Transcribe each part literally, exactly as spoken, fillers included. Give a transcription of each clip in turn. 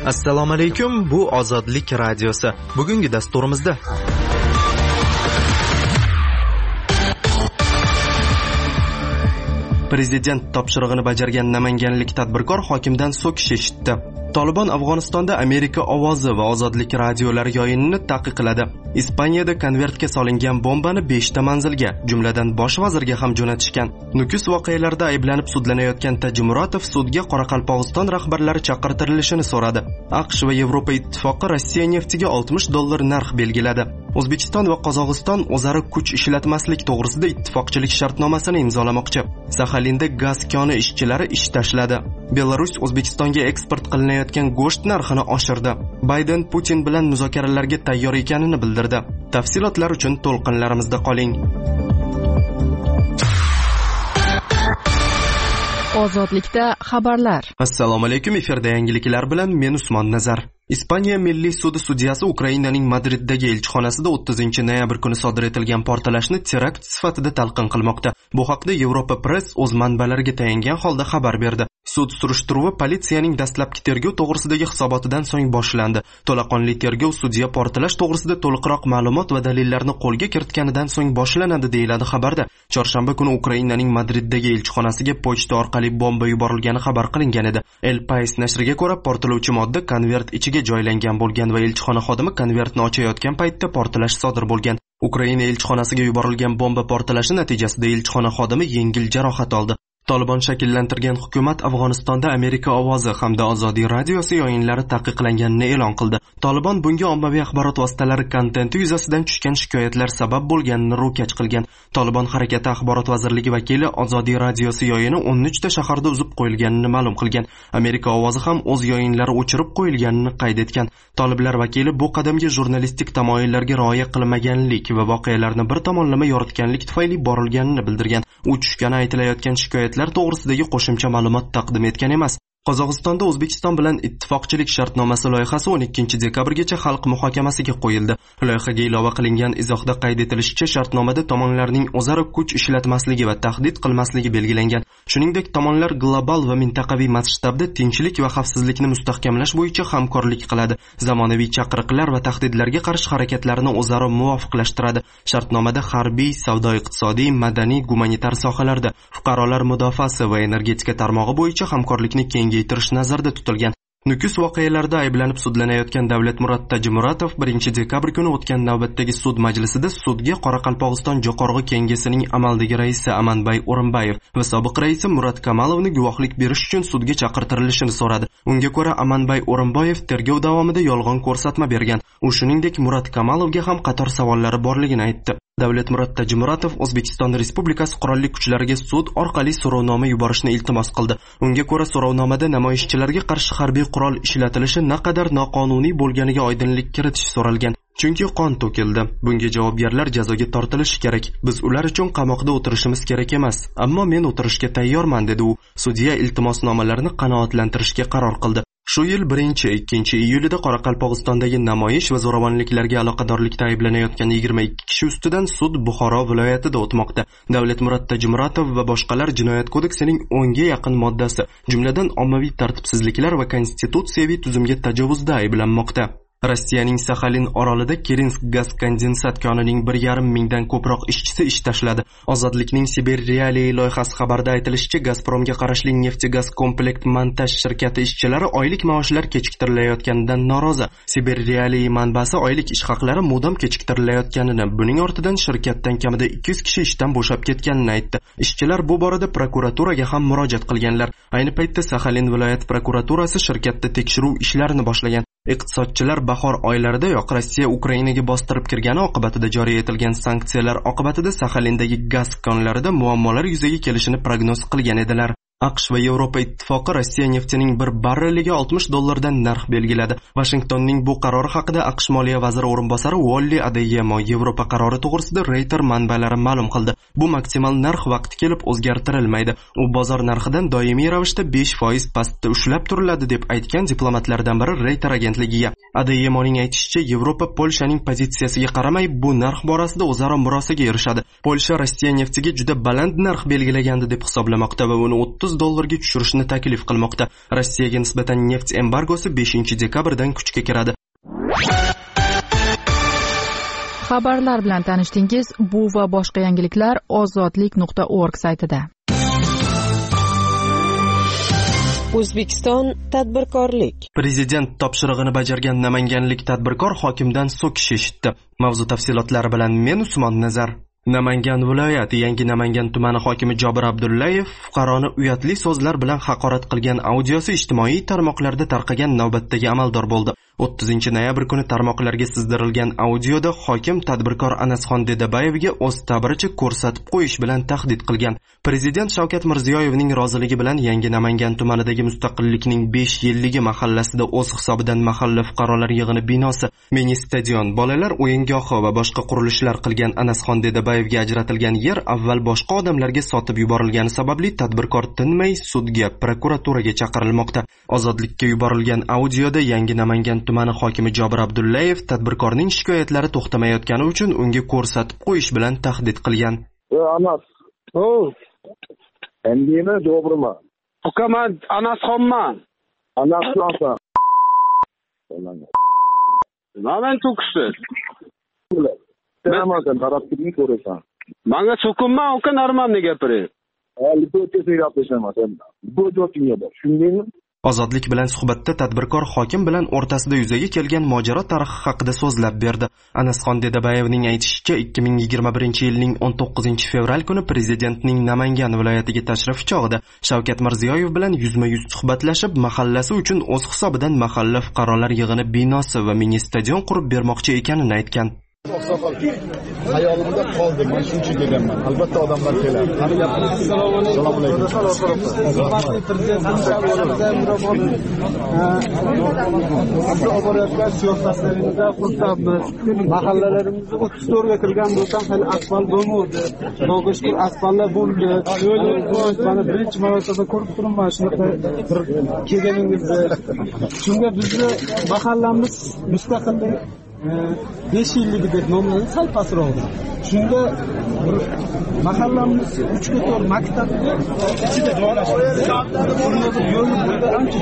Assalomu alaykum, bu Ozodlik radiosi. Bugungi dasturimizda Prezident topshirig'ini bajargan namanganlik tadbirkor hokimdan so'kish eshitdi. Tolibon Afg'onistonda Amerika ovozi va Ozodlik radiolari yoyinini taqiqladi. Ispaniyada konvertga solingan bombani beshta manzilga, jumladan bosh vazirga ham jo'natishgan. Nukus voqealarida ayblanib sudlanayotgan Tajimuratov sudga Qoraqalpog'iston rahbarlari chaqirtirilishini so'radi. AQSh va Yevropa ittifoqi Rossiya neftiga oltmish dollar narx belgiladi. O'zbekiston va Qozog'iston o'zaro kuch ishlatmaslik to'g'risida ittifoqchilik shartnomasini imzolamoqchi. Saxalinda gaz koni ishchilari ish tashladi. Belarus O'zbekistonga eksport qilinayotgan go'sht narxini oshirdi. Bayden Putin bilan muzokaralarga tayyor ekanini bildirdi. Tafsilotlar uchun to'lqinlarimizda qoling. Ozodlikda xabarlar. Assalomu alaykum, efirda yangiliklar bilan men Usmon Nazar. Ispaniya Milliy sudi sudyasi Ukrainaning Madriddagi elchixonasida o'ttizinchi noyabr kuni sodir etilgan portlashni terakt sifatida talqin qilmoqda. Bu haqda Yevropa Press o'z manbalariga tayangan holda xabar berdi. Sud surishtiruvi politsiyaning dastlabki tergov to'g'risidagi hisobotidan so'ng boshlandi. To'laqonli tergov sudya portlash to'g'risida to'liqroq ma'lumot va dalillarni qo'lga kiritganidan so'ng boshlanadi deyiladi xabarda. Chorshanba kuni Ukrainaning Madriddagi elchixonasiga pochta orqali bomba yuborilgani xabar qilingan edi. El País nashriga ko'ra, portlovchi modda konvert ichiga joylangan bo'lgan va elchixona xodimi konvertni ochayotgan paytda portlash sodir bo'lgan. Ukraina elchixonasiga yuborilgan bomba portlashi natijasida elchixona xodimi yengil jarohat oldi. Tolibon shakllantirgan hukumat Afg'onistonda Amerika ovozi hamda Ozodlik radiosi yoyinlari taqiqlanganini e'lon qildi. Tolibon bunga ommaviy axborot vositalari kontenti yuzasidan tushgan shikoyatlar sabab bo'lganini ro'kach qilgan. Tolibon harakati axborot vazirligi vakili Ozodlik radiosi yoyini o'n uchta shaharda uzib qo'yilganini ma'lum qilgan. Amerika ovozi ham o'z yoyinlari o'chirib qo'yilganini qayd etgan. Toliblar vakili bu qadamga jurnalistik tamoyillarga rioya qilmaganlik va voqealarni bir tomonlama yoritganlik tufayli borilganini bildirgan. U tushgani aytilayotgan shikoyatlar to'g'risidagi qo'shimcha ma'lumot taqdim etgan emas. Qozog'istonda O'zbekiston bilan ittifoqchilik shartnomasi loyihasi o'n ikkinchi dekabrgacha xalq muhokamasiga qo'yildi. Loyihaga ilova qilingan izohda qayd etilishicha, shartnomada tomonlarning o'zaro kuch ishlatmasligi va tahdid qilmasligi belgilangan. Shuningdek, tomonlar global va mintaqaviy masshtabda tinchlik va xavfsizlikni mustahkamlash bo'yicha hamkorlik qiladi. Zamonaviy chaqiriqlar va tahdidlarga qarshi harakatlarni o'zaro muvofiqlashtiradi. Shartnomada harbiy, savdo-iqtisodiy, madaniy, gumanitar sohalarda, fuqarolar mudofaasi va energetika tarmog'i bo'yicha hamkorlikni kengaytirish nazarda tutilgan. Nukus voqealarida ayblanib sudlanayotgan Davlatmurod Tajimuratov birinchi dekabr kuni o'tgan navbatdagi sud majlisida sudga Qoraqalpog'iston Jo'qorg'i Kengesining amaldagi raisi Amanbay O'rinbayev va sobiq raisi Murat Kamalovni guvohlik berish uchun sudga chaqirtirilishini so'radi. Unga ko'ra, Amanbay O'rinbayev tergov davomida yolg'on ko'rsatma bergan. U shuningdek Murat Kamalovga ham qator savollari borligini aytdi. Davlatmurod Tajimuratov O'zbekiston Respublikasi qurolli kuchlariga sud orqali so'rovnoma yuborishni iltimos qildi. Unga ko'ra, so'rovnomada namoyishchilarga qarshi harbiy qurol ishlatilishi naqadar noqonuniy bo'lganiga oydinlik kiritish so'ralgan. Chunki qon to'kildi. Bunga javobgarlar jazoga tortilishi kerak. Biz ular uchun qamoqda o'tirishimiz kerak emas. Ammo men o'tirishga tayyorman, dedi u. Sudya iltimosnomalarni qanoatlantirishga qaror qildi. Shu yil birinchi ikkinchi iyulida Qoraqalpog'istondagi namoyish va zo'ravonliklarga aloqadorlikda ayblanayotgan yigirma ikki kishi ustidan sud Buxoro viloyatida o'tmoqda. Davlatmurod Tajimuratov va boshqalar Jinoyat kodeksining o'nga yaqin moddasi, jumladan ommaviy tartibsizliklar va konstitutsiyaviy tuzumga tajovuzda ayblanmoqda. Rossiyaning Saxalin orolida Kirinsk gaz kondensat konining bir yarim mingdan ko'proq ishchisi ish tashladi. Ozodlikning Sibir Realiy loyihasi xabarida aytilishicha, Gazpromga qarashli neft-gaz komplekt montaj shirkati ishchilari oylik maoshlar kechiktirilayotganidan norozi. Sibir Realiy manbasi oylik ish haqlari mudom kechiktirilayotganini, buning ortidan shirkatdan kamida ikki yuz kishi ishdan bo'shab ketganini aytdi. Ishchilar bu borada prokuraturaga ham murojaat qilganlar. Ayni paytda Saxalin viloyat prokuraturasi shirkatda tekshiruv ishlarini boshlagan. Iqtisodchilar bahor oylaridayoq Rossiya Ukrainaga bostirib kirgani oqibatida joriy etilgan sanksiyalar oqibatida Saxalindagi gaz konlarida muammolar yuzaga kelishini prognoz qilgan edilar. AQSh va Yevropa ittifoqi Rossiya neftining bir barreliga oltmish dollardan narx belgiladi. Washingtonning bu qarori haqida AQSh moliya vaziri o'rinbosari Wally Adeyemo Yevropa qarori to'g'risida Reuters manbalari ma'lum qildi. Bu maksimal narx vaqti kelib o'zgartirilmaydi. U bozor narxidan doimiy ravishda besh foiz pastda ushlab turiladi deb aytgan diplomatlardan biri Reuters agentligiga. Adeyemoning aytishicha, Yevropa Polshaning pozitsiyasiga qaramay bu narx borasida o'zaro murosaga erishadi. Polsha Rossiya neftiga juda baland narx belgilagandi deb hisoblamoqda va uni o'ttiz dollarga tushirishni taklif qilmoqda. Rossiyaga nisbatan neft embargosi beshinchi dekabrdan kuchga kiradi. Xabarlar bilan tanishdingiz. Bu va boshqa yangiliklar ozodlik nuqta org saytida. O'zbekiston tadbirkorlik. Prezident topshirig'ini bajargan namanganlik tadbirkor hokimdan so'kish eshitdi. Mavzu tafsilotlari bilan men Usmon Nazar. Namangan viloyati Yangi Namangan tumani hokimi Jobir Abdullayev fuqaroni uyatli so'zlar bilan haqorat qilgan audiosi ijtimoiy tarmoqlarda tarqagan navbatdagi amaldor bo'ldi. o'ttizinchi noyabr kuni tarmoqlarga sizdirilgan audioda hokim tadbirkor Anasxon Dedabayevga o'z ta'biricha ko'rsatib qo'yish bilan tahdid qilgan. Prezident Shavkat Mirziyoyevning roziligi bilan Yangi Namangan tumanidagi Mustaqillikning besh yilligi mahallasida o'z hisobidan mahalla fuqarolar yig'ini binosi, mini stadion, bolalar o'yingohi va boshqa qurilishlar qilgan Anasxon Dedabayevga ajratilgan yer avval boshqa odamlarga sotib yuborilgani sababli tadbirkor tinmay sudga, prokuraturaga chaqirilmoqda. Ozodlikka yuborilgan audioda Yangi Namangan tumani hokimi Jobir Abdullayev tadbirkorning shikoyatlari to'xtamayotgani uchun unga ko'rsatib qo'yish bilan tahdid qilgan. Anas. Oh. Endimi doğruma? Hukumat Anasxonman. Anasxonsan. Nima to'kishsiz? Sen tarafkirni ko'rasan. Menga so'kinma, uka normalni gapiring. Albatta gaplashamiz. Bu jo'tinga bor. Shundaymi? Ozodlik bilan suhbatda tadbirkor hokim bilan o'rtasida yuzaga kelgan mojaro tarixi haqida so'zlab berdi. Anasxon Dedabayevning aytishicha, ikki ming yigirma birinchi yilning o'n to'qqizinchi fevral kuni prezidentning Namangan viloyatiga tashrifi chog'ida Shavkat Mirziyoyev bilan yuzma-yuz suhbatlashib, mahallasi uchun o'z hisobidan mahalla fuqarolar yig'ini binosi va mini stadion qurib bermoqchi ekanini aytgan. Hayolimda qoldi, men shuncha deganman. Albatta odamlar keladi. Qani gapirasiz? Assalomu alaykum. Hurmatli prezident, oborayotgan siyosatlaringizda xursandmiz. Mahallalarimizda o'ttiz to'rtga kirgan bo'lsam, hali asfalt bo'lmadi. Xudoga shukr, asfaltlar bo'ldi. Mana birinchi marotaba ko'rib turibman shunaqa bir kelganingizni. Shunga bizni mahallamiz mustaqillik besh yilligi deb nomlanadi, sal pastroqda. Shunda mahallamiz uchga to'rt maktabda ichida joylashgan. Shunda bir yo'l bo'ldi, ancha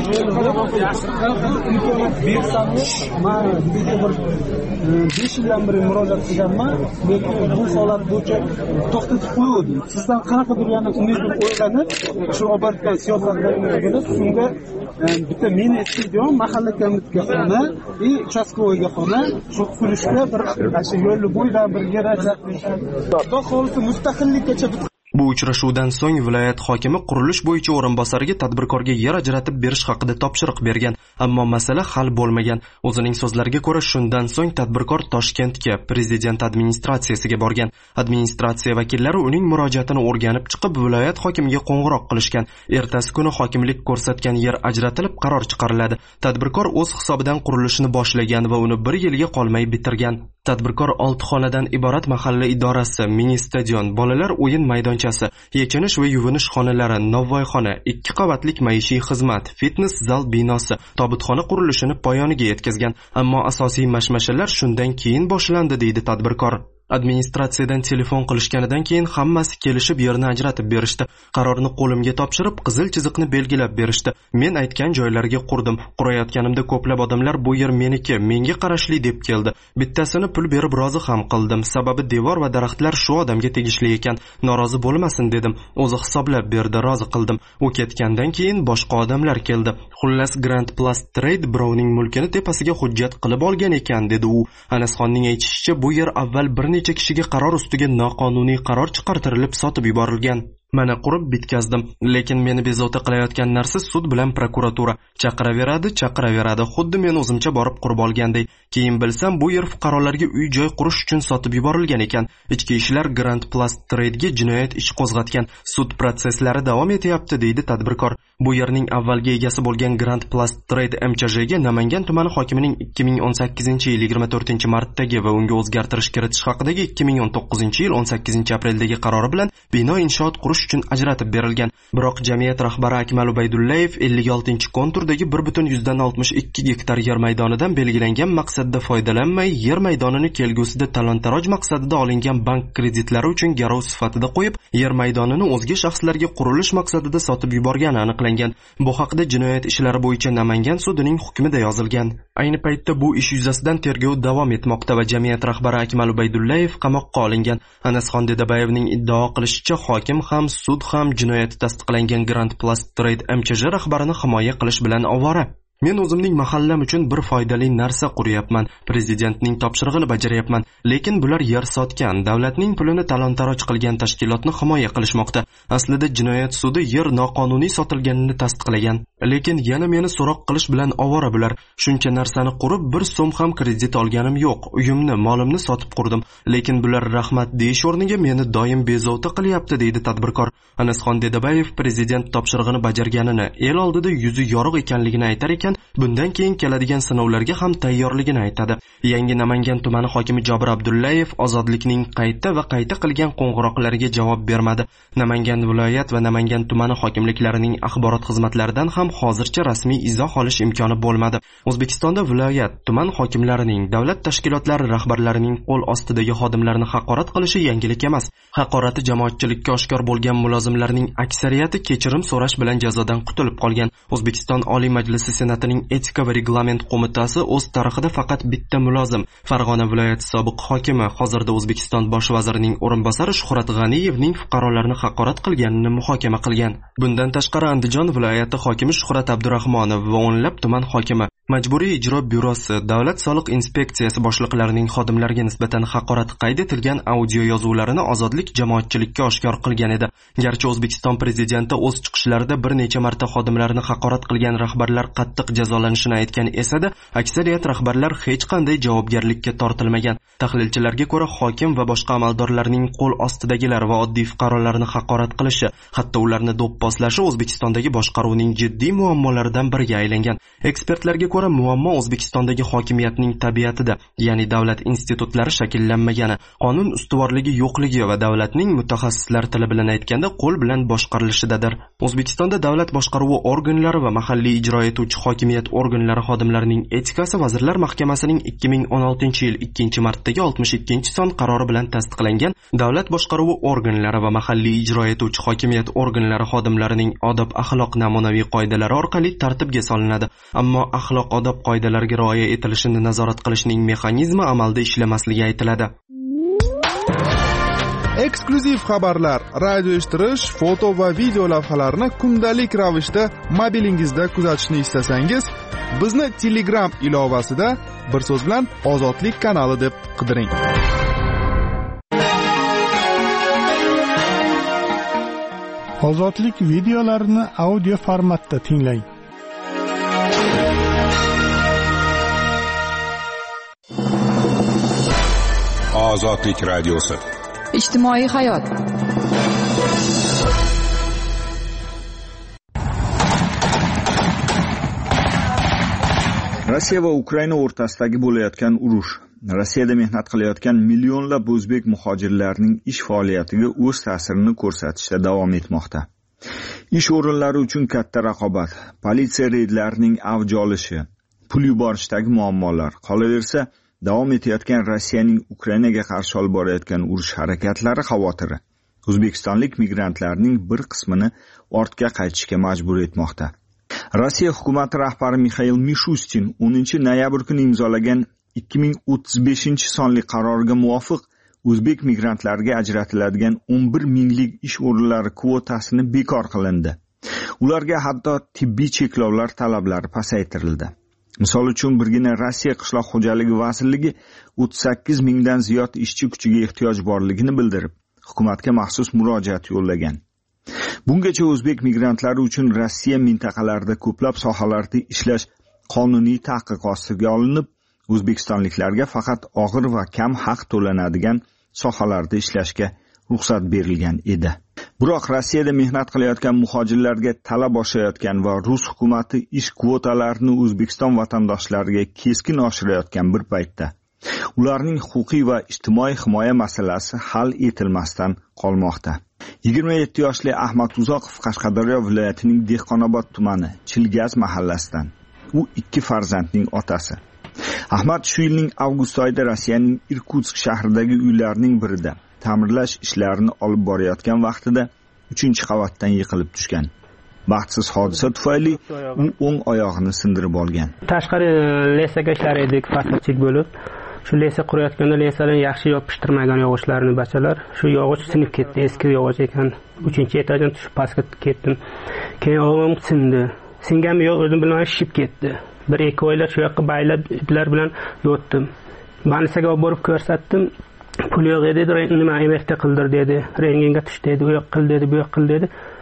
imkoniyat bersangiz, men bir besh yildan beri murojaat qilganman, lekin bu holat bo'yicha to'xtatib qo'yildi. Sizdan qanaqadir yana umidni o'ylanib, shu obortgan siyosatlaringizga shunga bitta mini stadion, mahalla komitiga xona, и uchastkovoyga xona, shu qurishga bir shu yo'lni bo'yida bir yer ajratishdi. Xudo xohlasa mustaqillikgacha Bu uchrashuvdan so'ng viloyat hokimi qurilish bo'yicha o'rinbosariga tadbirkorga yer ajratib berish haqida topshiriq bergan, ammo masala hal bo'lmagan. O'zining so'zlariga ko'ra, shundan so'ng tadbirkor Toshkentga, prezident administratsiyasiga borgan. Administratsiya vakillari uning murojaatini o'rganib chiqib, viloyat hokimiga qo'ng'iroq qilishgan. Ertasi kuni hokimlik ko'rsatgan yer ajratilib, qaror chiqariladi. Tadbirkor o'z hisobidan qurilishni boshlagan va uni bir yilga qolmay bitirgan. Tadbirkor olti xonadan iborat mahalla idorasi, mini stadion, bolalar o'yin maydonchasi, yechinish va yuvinish xonalari, novvoyxona, ikki qavatlik maishiy xizmat, fitness zal binosi, tobutxona qurilishini poyoniga yetkazgan. Ammo asosiy mashmashalar shundan keyin boshlandi, deydi tadbirkor. Administratsiyadan telefon qilishganidan keyin hammasi kelishib yerni ajratib berishdi. Qarorni qo'limga topshirib, qizil chiziqni belgilab berishdi. Men aytgan joylarga qurdim. Qurayotganimda ko'plab odamlar bu yer meniki, menga qarashli deb keldi. Bittasini pul berib rozi ham qildim. Sababi devor va daraxtlar shu odamga tegishli ekan. Norozi bo'lmasin dedim. O'zi hisoblab berdi, rozi qildim. U ketgandan keyin boshqa odamlar keldi. Xullas Grand Plus Trade birovning mulkini tepasiga hujjat qilib olgan ekan, dedi u. Anasxonning aytishicha, bu yer avval bir necha kishiga qaror ustiga noqonuniy qaror chiqartirilib sotib yuborilgan. Mana qurib bitkazdim, lekin meni bezovta qilayotgan narsa sud bilan prokuratura. Chaqiraveradi, chaqiraveradi, xuddi men o'zimcha borib qurib olganday. Keyin bilsam, bu yer fuqarolarga uy-joy qurish uchun sotib yuborilgan ekan. Ichki ishlar Grand Plus Trade'ga jinoyat ishi qo'zg'atgan. Sud prosesslari davom etyapti, deydi tadbirkor. Bu yerning avvalgi egasi bo'lgan Grand Plast Trade M Ch J ga Namangan tumani hokimining ikki ming o'n sakkizinchi yil yigirma to'rtinchi martdagi va unga o'zgartirish kiritish haqidagi ikki ming o'n to'qqizinchi yil o'n sakkizinchi apreldagi qarori bilan bino inshoot qurish uchun ajratib berilgan. Biroq jamiyat rahbari Akmal Ubaydullayev ellik oltinchi konturdagi bir butun yuzdan oltmish ikki gektar yer maydonidan belgilangan maqsadda foydalanmay, yer maydonini kelgusida talon-taroj maqsadida olingan bank kreditlari uchun garov sifatida qo'yib, yer maydonini o'zga shaxslarga qurilish maqsadida sotib yuborgani aniqlangan. Bu haqida jinoyat ishlari bo'yicha Namangan sudining hukmida yozilgan. Ayni paytda bu ish yuzasidan tergov davom etmoqda va jamiyat rahbari Akmal Ubaydullayev qamoqqa olingan. Anasxon Dedabayevning iddao qilishicha, hokim ham, sud ham jinoyati tasdiqlangan Grand Plast Trade M Ch J rahbarini himoya qilish bilan ovora. Men o'zimning mahallam uchun bir foydali narsa quryapman, prezidentning topshirig'ini bajaryapman, lekin bular yer sotgan, davlatning pulini talon-taroj qilgan tashkilotni himoya qilishmoqda. Aslida jinoyat sudi yer noqonuniy sotilganini tasdiqlagan, lekin yana meni so'roq qilish bilan ovora bular. Shuncha narsani qurib, bir so'm ham kredit olganim yo'q. Uyimni, molimni sotib qurdim, lekin bular rahmat deyish o'rniga meni doim bezovta qilyapti, deydi tadbirkor. Anasxon Dedabayev prezident topshirig'ini bajarganini, el oldida yuzi yorug' ekanligini aytar ekan, bundan keyin keladigan sinovlarga ham tayyorligini aytadi. Yangi Namangan tumani hokimi Jobir Abdullayev ozodlikning qayta va qayta qilgan qo'ng'iroqlariga javob bermadi. Namangan viloyat va Namangan tumani hokimliklarining axborot xizmatlaridan ham hozircha rasmiy izoh olish imkoni bo'lmadi. O'zbekistonda viloyat, tuman hokimlarining, davlat tashkilotlari rahbarlarining qo'l ostidagi xodimlarni haqorat qilishi yangilik emas. Haqorati jamoatchilikka oshkor bo'lgan mulozimlarning aksariyati kechirim so'rash bilan jazodan qutulib qolgan. O'zbekiston Oliy Majlisi Senatining Etika va reglament qo'mitasi o'z tarixida faqat bitta mulozim, Farg'ona viloyati sobiq hokimi, hozirda O'zbekiston bosh vazirining o'rinbosari Shuhrat G'aniyevning fuqarolarni haqorat qilganini muhokama qilgan. Bundan tashqari Andijon viloyati hokimi Shuhrat Abdurahmonov va o'nlab tuman hokimi, Majburiy ijro byurosi, Davlat soliq inspeksiyasi boshliqlarining xodimlarga nisbatan haqorat qayd etilgan audio yozuvlarini ozodlik jamoatchilikka oshkor qilgan edi. Garchi O'zbekiston prezidenti o'z chiqishlarida bir necha marta xodimlarni haqorat qilgan rahbarlar qattiq jazolanishini aytgan esa-da, aksariyat rahbarlar hech qanday javobgarlikka tortilmagan. Tahlilchilarga ko'ra, hokim va boshqa amaldorlarning qo'l ostidagilar va oddiy fuqarolarni haqorat qilishi, hatto ularni do'pposlashi O'zbekistondagi boshqaruvning jiddiy muammolaridan biriga aylangan. Ekspertlarga ko'ra, muammo O'zbekistondagi hokimiyatning tabiatida, ya'ni davlat institutlari shakllanmagani, qonun ustuvorligi yo'qligi va davlatning mutaxassislar tili bilan aytganda qo'l bilan boshqarilishidadir. O'zbekistonda davlat boshqaruvi organlari va mahalliy ijro etuvchi hokimiyat organlari xodimlarining etikasi Vazirlar Mahkamasining ikki ming o'n oltinchi yil ikkinchi martdagi oltmish ikkinchi son qarori bilan tasdiqlangan davlat boshqaruvi organlari va mahalliy ijro etuvchi hokimiyat organlari xodimlarining odob axloq namunaviy qoidalari orqali tartibga solinadi. Ammo axloq odob qoidalariga rioya etilishini nazorat qilishning mexanizmi amalda ishlamasligi aytiladi. Eksklyuziv xabarlar, radio eshittirish, foto va video lavhalarni kundalik ravishda mobilingizda kuzatishni istasangiz, bizni Telegram ilovasida bir so'z bilan Ozodlik kanali deb qidiring. Ozodlik videolarini audio formatda tinglang. Ozodlik radiosi. Ijtimoiy hayot. Rossiya va Ukraina o'rtasidagi bo'layotgan urush, Rossiyada mehnat qilayotgan millionlab o'zbek muhojirlarining ish faoliyatiga o'z ta'sirini ko'rsatishda davom etmoqda. Ish o'rinlari uchun katta raqobat, politsiya reydlarining avj olishi, pul yuborishdagi muammolar, qolaversa davom etayotgan Rossiyaning Ukrainaga qarshi olib borayotgan urush harakatlari xavotiri o'zbekistonlik migrantlarning bir qismini ortga qaytishga majbur etmoqda. Rossiya hukumati rahbari Mixail Mishustin o'ninchi noyabr kuni imzolagan ikki ming o'ttiz beshinchi sonli qaroriga muvofiq o'zbek migrantlarga ajratiladigan o'n bir minglik ish o'rinlari kvotasini bekor qilindi. Ularga hatto tibbiy cheklovlar talablari pasaytirildi. Misol uchun birgina Rossiya qishloq xo'jaligi vazirligi o'ttiz sakkiz mingdan ziyod ishchi kuchiga ehtiyoj borligini bildirib, hukumatga maxsus murojaat yo'llagan. Bungacha o'zbek migrantlari uchun Rossiya mintaqalarida ko'plab sohalarda ishlash qonuniy taqiq ostiga olinib, o'zbekistonliklarga faqat og'ir va kam haq to'lanadigan sohalarda ishlashga ruxsat berilgan edi. Biroq Rossiyada mehnat qilayotgan muhojirlarga talab oshayotgan va rus hukumati ish kvotalarini O'zbekiston vatandoshlariga keskin oshirayotgan bir paytda ularning huquqiy va ijtimoiy himoya masalasi hal etilmasdan qolmoqda. yigirma yetti yoshli Ahmad Uzoqov Qashqadaryo viloyatining Dehqonobod tumani Chilgaz mahallasidan. U ikki farzandning otasi. Ahmad shu yilning avgust oyida Rossiyaning Irkutsk shahridagi uylarining birida ta'mirlash ishlarini olib borayotgan vaqtida uchinchi qavatdan yiqilib tushgan. Baxtsiz hodisa tufayli u o'ng oyog'ini sindirib olgan. Tashqari lesaga ishlar edik, faslchilik bo'lib, shu lesa qurayotganda lesalarni yaxshi yopishtirmagan yog'ochlarini bachalar, shu yog'och sinib ketdi, eski yog'och ekan. uchinchi etajdan tushib pastga ketdim. Keyin oyog'im sindi. Singanmi yo'q o'zim bilmay shishib ketdi. Bir ikki oylar shu yoqqa baylab iplar bilan yotdim. Bansaga olib borib ko'rsatdim. Pul yo'q edi, nima emakda qildir dedi. Rentgenga tush dedi, u yoq qil dedi, bu yoq qil dedi.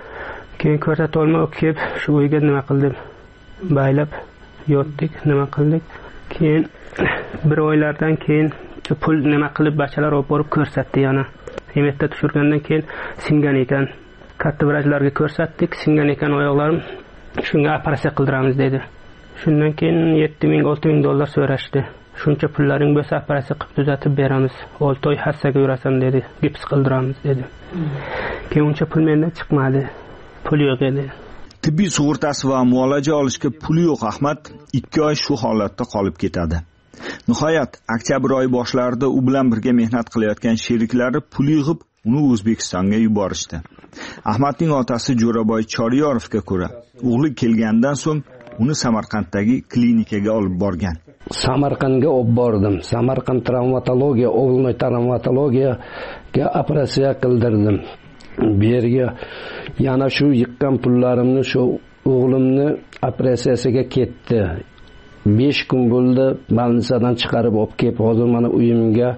Keyin ko'rsata olmay kelib shu uyga nima qildim? Baylab yotdik, nima qildik? Keyin bir oylardan keyin shu pul nima qilib bachalar olib borib ko'rsatdi yana. Emakda tushirgandan keyin singan ekan. Katta vrachlarga ko'rsatdik, singan ekan oyoqlarim. Shunga operatsiya qildiramiz dedi. Shundan keyin yetti ming olti ming dollar so'rashdi. Shuncha pullaring bo'lsa operatsiya qilib tuzatib beramiz. olti oy hassaga yurasan dedi. Gips qildiramiz dedi. Keyin uncha pul mendan chiqmadi. Pul yo'q edi. Tibbiy sug'urtasi va muolaja olishga puli yo'q Ahmad ikki oy shu holatda qolib ketadi. Nihoyat oktyabr oyi boshlarida u bilan birga mehnat qilayotgan sheriklari pul yig'ib uni O'zbekistonga yuborishdi. Ahmadning otasi Jo'raboy Choriyorovga ko'ra, o'g'li kelgandan so'ng uni Samarqanddagi klinikaga olib borgan. Samarqandga olib bordim. Samarqand travmatologiya, o'g'ilni travmatologiyaga operatsiya qildirdim. Bu yerga yana shu yiqqan pullarimni shu o'g'limni operatsiyasiga ketdi. besh kun bo'ldi, больницаdan chiqarib olib kelib, hozir mana uyimga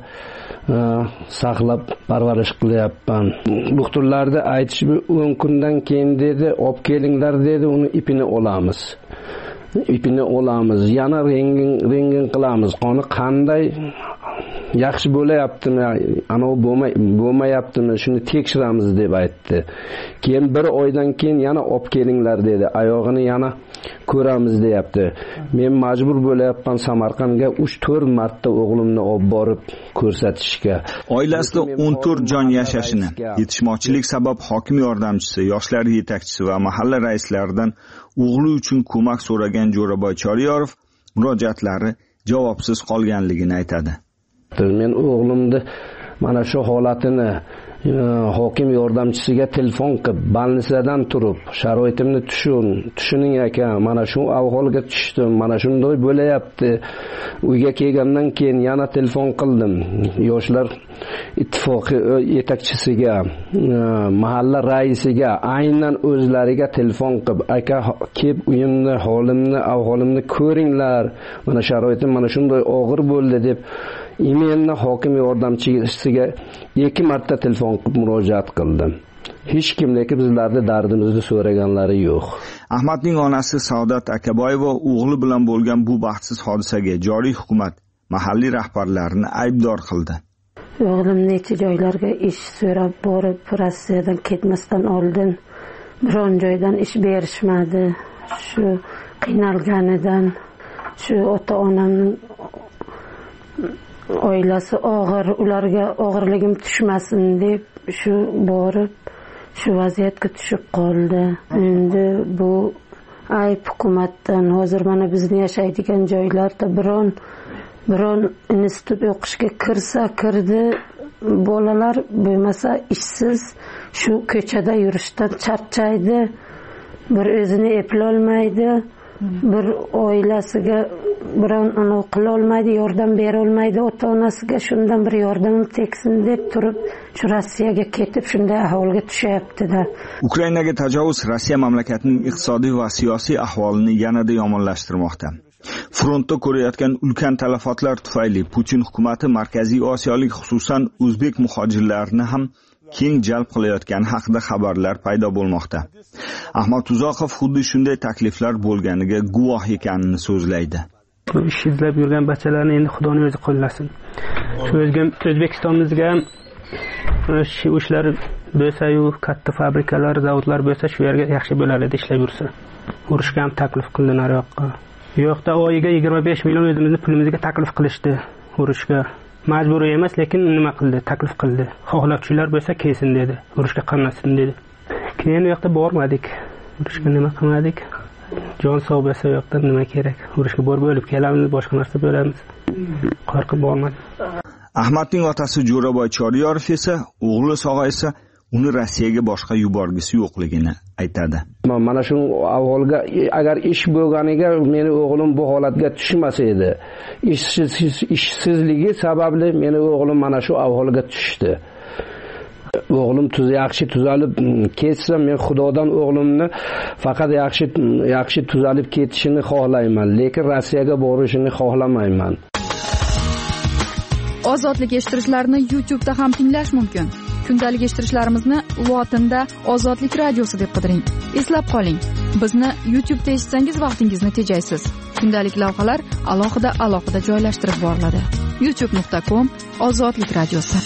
saqlab parvarish qilyapman. Doktorlarda aytishdi, o'n kundan keyin dedi, olib kelinglar dedi, uni ipini olamiz. Ipini olamiz, yana rentgen rentgen qilamiz. Qoni qanday yaxshi bo'layaptimi, ana u bo'lmay bo'lmayaptimi, shuni tekshiramiz deb aytdi. Keyin bir oydan keyin yana olib kelinglar dedi. Oyog'ini yana ko'ramiz deyapti. Men majbur bo'layapman Samarqandga uch to'rt marta o'g'limni olib borib ko'rsatishga. Oilasida o'n to'rt jon yashashini, yetishmovchilik sabab hokim yordamchisi, yoshlar yetakchisi va mahalla raislaridan o'g'li uchun ko'mak so'ragan Jo'raboy Choriyorov murojaatlari javobsiz qolganligini aytadi. Men o'g'limni mana shu holatini hokim yordamchisiga telefon qilib, больницаdan turib, sharoitimni tushun, tushuning ekan, mana shu ahvolga tushdim, mana shunday bo'layapti. Uyga kelgandan keyin yana telefon qildim. Yoshlar ittifoqi yetakchisiga, mahalla raisiga, aynan o'zlariga telefon qilib, aka kelib uyimni, holimni, ahvolimni ko'ringlar. Mana sharoitim mana shunday og'ir bo'ldi deb Imenni hokim yordamchisiga ikki marta telefon qilib murojaat qildim. Hech kim lekin bizlarning dardimizni so'raganlari yo'q. Ahmadning onasi Saodat Akaboyeva o'g'li bilan bo'lgan bu baxtsiz hodisaga joriy hukumat mahalliy rahbarlarini aybdor qildi. O'g'lim necha joylarga ish so'rab borib, Rossiyadan ketmasdan oldin biron joydan ish berishmadi. Shu qiynalganidan, shu ota-onamning oilasi og'ir, ularga og'irligim tushmasin deb shu borib shu vaziyatga tushib qoldi. Endi bu ayb hukumatdan. Hozir mana bizni yashaydigan joylarda biron biron institut o'qishga kirsa kirdi, bolalar bo'lmasa ishsiz shu ko'chada yurishdan charchaydi, bir o'zini eplolmaydi, bir oilasiga biron anav qila olmaydi, yordam bera olmaydi, ota-onasiga shundan bir yordam tegsin deb turib, shu Rossiyaga ketib shunday ahvolga tushyapti-da. Ukrainaga tajovuz Rossiya mamlakatining iqtisodiy va siyosiy ahvolini yanada yomonlashtirmoqda. Frontda ko'rayotgan ulkan talafotlar tufayli Putin hukumati Markaziy Osiyolik, xususan o'zbek muhojirlarini ham keng jalb qilayotgani haqida xabarlar paydo bo'lmoqda. Ahmad Uzoqov xuddi shunday takliflar bo'lganiga guvoh ekanini so'zlaydi. Bu ish izlab yurgan bachalarni endi Xudoning o'zi qo'llasin. Shu O'zbekistonimizga ham shu ishlar bo'lsa-yu, katta fabrikalar, zavodlar bo'lsa, shu yerga yaxshi bo'lar edi ishlab yursa. Urushga ham taklif qildi nariyoqqa. Yo'qda oyiga yigirma besh million o'zimizning pulimizga taklif qilishdi urushga. Majburiy emas, lekin nima qildi? Taklif qildi. Xohlovchilar bo'lsa kelsin dedi. Urushga qatnashsin dedi. Keyin u yoqda bormadik. Urushga nima qilmadik? Jon sog' bo'lsa u yoqda nima kerak? Urushga borib o'lib kelamiz, boshqa narsa bo'lamiz. Qo'rqib bormadik. Ahmadning otasi Jo'raboy Choriyorov esa, o'g'li sog'aysa, uni Rossiyaga boshqa yuborgisi yo'qligini aytadi. Mana shu avvalga agar ish bo'lganiga meni o'g'lim bu holatga tushmasa edi. Ishsiz ishsizligi sababli meni o'g'lim mana shu avvalga tushdi. O'g'lim tuz yaxshi tuzalib ketsa, men Xudodan o'g'limni faqat yaxshi yaxshi tuzalib ketishini xohlayman, lekin Rossiyaga borishini xohlamayman. Ozodlik eshittirishlarni YouTube'da ham tinglash mumkin. Kundalik eshittirishlarimizni lotinda Ozodlik radiosi deb qidiring. Eslab qoling, bizni YouTube'da eshitsangiz vaqtingizni tejaysiz. Kundalik lavhalar alohida alohida joylashtirib boriladi. youtube nuqta com Ozodlik radiosi.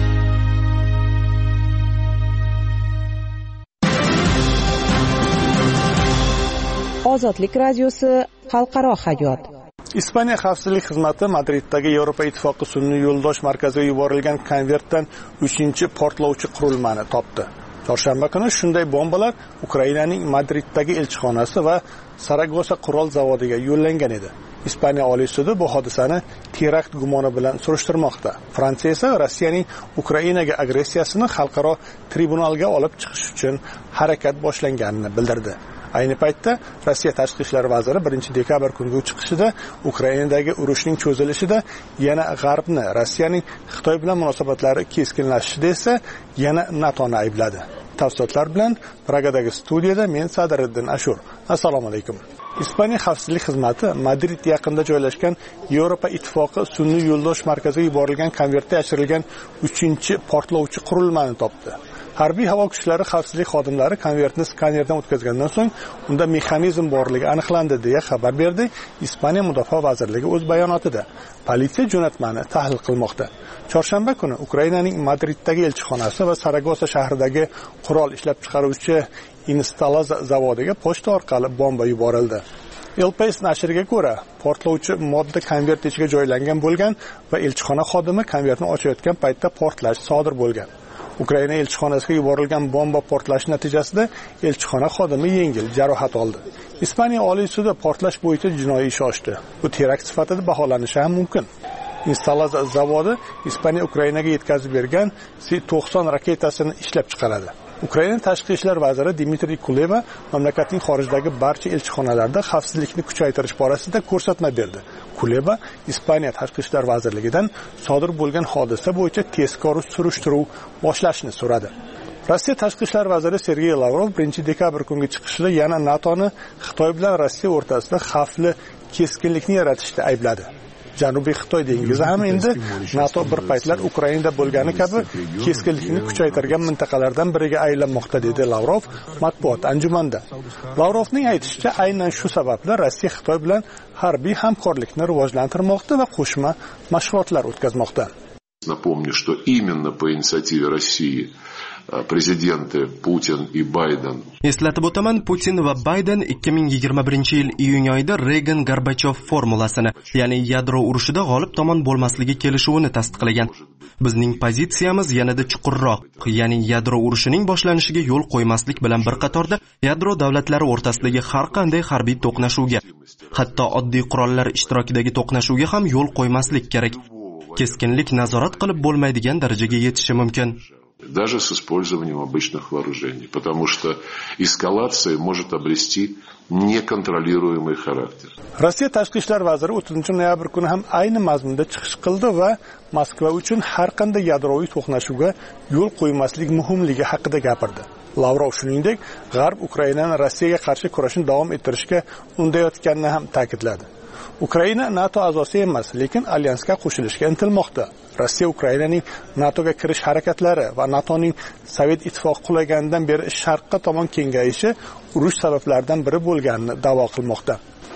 Ozodlik radiosi xalqaro hayot. Ispaniya xavfsizlik xizmati Madriddagi Yevropa ittifoqi sun'iy yo'ldosh markaziga yuborilgan konvertdan uchinchi portlovchi qurilmani topdi. Chorshanba kuni shunday bombalar Ukrainaning Madriddagi elchixonasi va Saragosa qurol zavodiga yo'llangan edi. Ispaniya Oliy sudi bu hodisani terakt gumoni bilan surishtirmoqda. Fransiya esa Rossiyaning Ukrainaga agressiyasini xalqaro tribunalga olib chiqish uchun harakat boshlanganini bildirdi. Ayni paytda Rossiya tashqi ishlar vaziri birinchi dekabr kungi chiqishida Ukrainadagi urushning cho'zilishida yana G'arbni, Rossiyaning Xitoy bilan munosabatlari keskinlashishida esa yana NATOni aybladi. Tafsilotlar bilan Pragadagi studiyada men Sadiriddin Ashur. Assalomu alaykum. Ispaniya xavfsizlik xizmati Madrid yaqinida joylashgan Yevropa ittifoqi sun'iy yo'ldosh markaziga yuborilgan konvertda yashirilgan uchinchi portlovchi qurilmani topdi. Harbiy havo kuchlari xavfsizlik xodimlari konvertni skanerdan o'tkazgandan so'ng unda mexanizm borligi aniqlandi deya xabar berdi Ispaniya Mudofaa vazirligi o'z bayonotida. Politsiya jo'natmani tahlil qilmoqda. Chorshanba kuni Ukrainaning Madriddagi elchixonasi va Saragosa shahridagi qurol ishlab chiqaruvchi Instalaza zavodiga pochta orqali bomba yuborildi. El País nashriga ko'ra, portlovchi modda konvert ichiga joylangan bo'lgan va elchixona xodimi konvertni ochayotgan paytda portlash sodir bo'lgan. Ukraina elchixonasiga yuborilgan bomba portlashi natijasida elchixona xodimi yengil jarohat oldi. Ispaniya Oliy sudi portlash bo'yicha jinoiy ish ochdi. Bu terakt sifatida baholanishi ham mumkin. Instalaza zavodi Ispaniya Ukrainaga yetkazib bergan S to'qson raketasini ishlab chiqaradi. Ukraina tashqi ishlar vaziri Dmitriy Kuleba mamlakatning xorijdagi barcha elchixonalarida xavfsizlikni kuchaytirish borasida ko'rsatma berdi. Kuleba Ispaniya tashqi ishlar vazirligidan sodir bo'lgan hodisa bo'yicha tezkor surishtiruv boshlashni so'radi. Rossiya tashqi ishlar vaziri Sergey Lavrov birinchi dekabr kungi chiqishida yana NATOni Xitoy bilan Rossiya o'rtasida xavfli keskinlikni yaratishda aybladi. Janubiy Xitoy dengizi ham endi NATO bir paytlar Ukrainada bo'lgani kabi keskinlikni kuchaytirgan mintaqalardan biriga aylanmoqda dedi Lavrov matbuot anjumanda. Lavrovning aytishicha, aynan shu sababli Rossiya Xitoy bilan harbiy hamkorlikni rivojlantirmoqda va qo'shma mashg'ulotlar o'tkazmoqda. Напомню, что именно по инициативе России Prezidentti Putin va Bayden. Eslatib o'taman, Putin va Bayden ikki ming yigirma birinchi yil iyun oyida Reagan Gorbachev formulasini, ya'ni yadro urushida g'olib tomon bo'lmasligi kelishuvini tasdiqlagan. Bizning pozitsiyamiz yanada chuqurroq, ya'ni yadro urushining boshlanishiga yo'l qo'ymaslik bilan bir qatorda yadro davlatlari o'rtasidagi har qanday harbiy to'qnashuvga, hatto oddiy qurollar ishtirokidagi to'qnashuvga ham yo'l qo'ymaslik kerak. Keskinlik nazorat qilib bo'lmaydigan darajaga yetishi mumkin. Даже с использованием обычных вооружений, потому что эскалация может обрести неконтролируемый характер. Rossiya tashqi ishlar vaziri o'ttizinchi noyabr kuni ham ayni mazmunda chiqish qildi va Moskva uchun har qanday yadroviy to'qnashuvga yo'l qo'ymaslik muhimligi haqida gapirdi. Lavrov shuningdek, G'arb Ukrainani Rossiyaga qarshi kurashni davom ettirishga undayotganini ham ta'kidladi. Ukraina NATO a'zosi emas, lekin alyansga qo'shilishga intilmoqda. Rossiya Ukrainaning NATOga kirish harakatlari va NATOning Sovet ittifoqi qulaganidan beri sharqqa tomon kengayishi urush sabablaridan biri bo'lganini da'vo qilmoqda.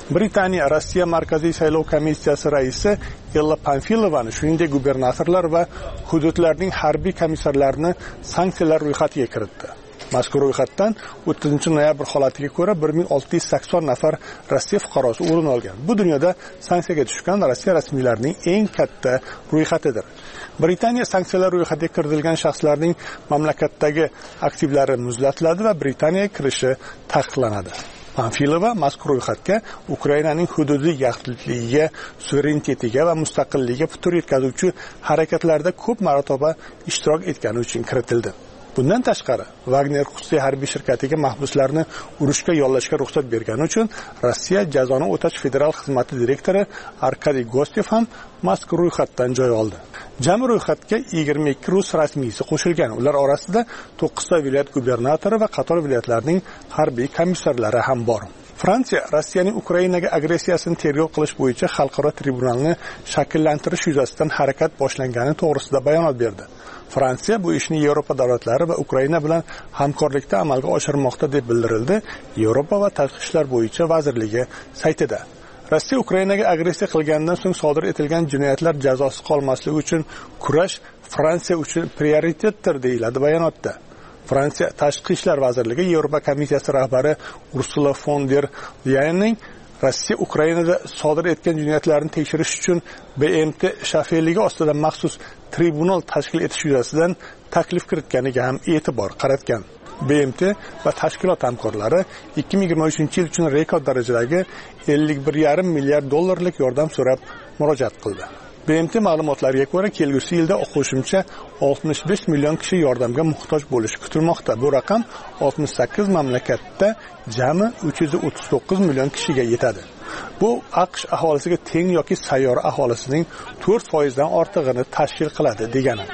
Britaniya Rossiya Markaziy saylov komissiyasi raisi Ella Pamfilovani, shuningdek gubernatorlar va hududlarning harbiy komissarlarini sanksiyalar ro'yxatiga kiritdi. Mazkur ro'yxatdan o'ttizinchi noyabr holatiga ko'ra bir ming olti yuz sakson nafar Rossiya fuqarosi o'rin olgan. Bu dunyoda sanksiyaga tushgan Rossiya rasmiylarining eng katta ro'yxatidir. Britaniya sanksiyalar ro'yxatiga kiritilgan shaxslarning mamlakatdagi aktivlari muzlatiladi va Britaniyaga kirishi taqiqlanadi. Pamfilova mazkur ro'yxatga Ukrainaning hududiy yaxlitligiga, suverenitetiga va mustaqilligiga putur yetkazuvchi harakatlarda ko'p marotaba ishtirok etgani uchun kiritildi. Bundan tashqari, Wagner xususiy harbiy shirkatiga mahbuslarni urushga yollashga ruxsat bergani uchun Rossiya jazoni o'tash federal xizmati direktori Arkadiy Gostev ham mazkur ro'yxatdan joy oldi. Jami ro'yxatga yigirma ikki rus rasmiysi qo'shilgan. Ular orasida to'qqizta viloyat gubernatori va qator viloyatlarning harbiy komissarlari ham bor. Fransiya Rossiyaning Ukrainaga agressiyasini tergov qilish bo'yicha xalqaro tribunalni shakllantirish yuzasidan harakat boshlangani to'g'risida bayonot berdi. Fransiya bu ishni Yevropa davlatlari va Ukraina bilan hamkorlikda amalga oshirmoqda deb bildirildi Yevropa va tashqi ishlar bo'yicha vazirligi saytida. Rossiya Ukrainaga agressiya qilgandan so'ng sodir etilgan jinoyatlar jazosiz qolmasligi uchun kurash Fransiya uchun prioritetdir deyiladi bayonotda. Fransiya Tashqi ishlar vazirligi Yevropa komissiyasi rahbari Ursula von der Leyenning Rossiya Ukrainada sodir etgan jinoyatlarni tekshirish uchun B M T shafeligi ostida maxsus tribunal tashkil etish yuzasidan taklif kiritganiga ham e'tibor qaratgan. B M T va tashkilot hamkorlari ikki ming yigirma uchinchi yil uchun rekord darajadagi ellik bir yarim milliard dollarlik yordam so'rab murojaat qildi. B M T ma'lumotlariga ko'ra, kelgusi yilda qo'shimcha oltmish besh million kishi yordamga muhtoj bo'lishi kutilmoqda. Bu raqam oltmish sakkiz mamlakatda jami uch yuz o'ttiz to'qqiz million kishiga yetadi. Bu AQSh aholisiga teng yoki sayyora aholisining to'rt foiz dan ortig'ini tashkil qiladi degani.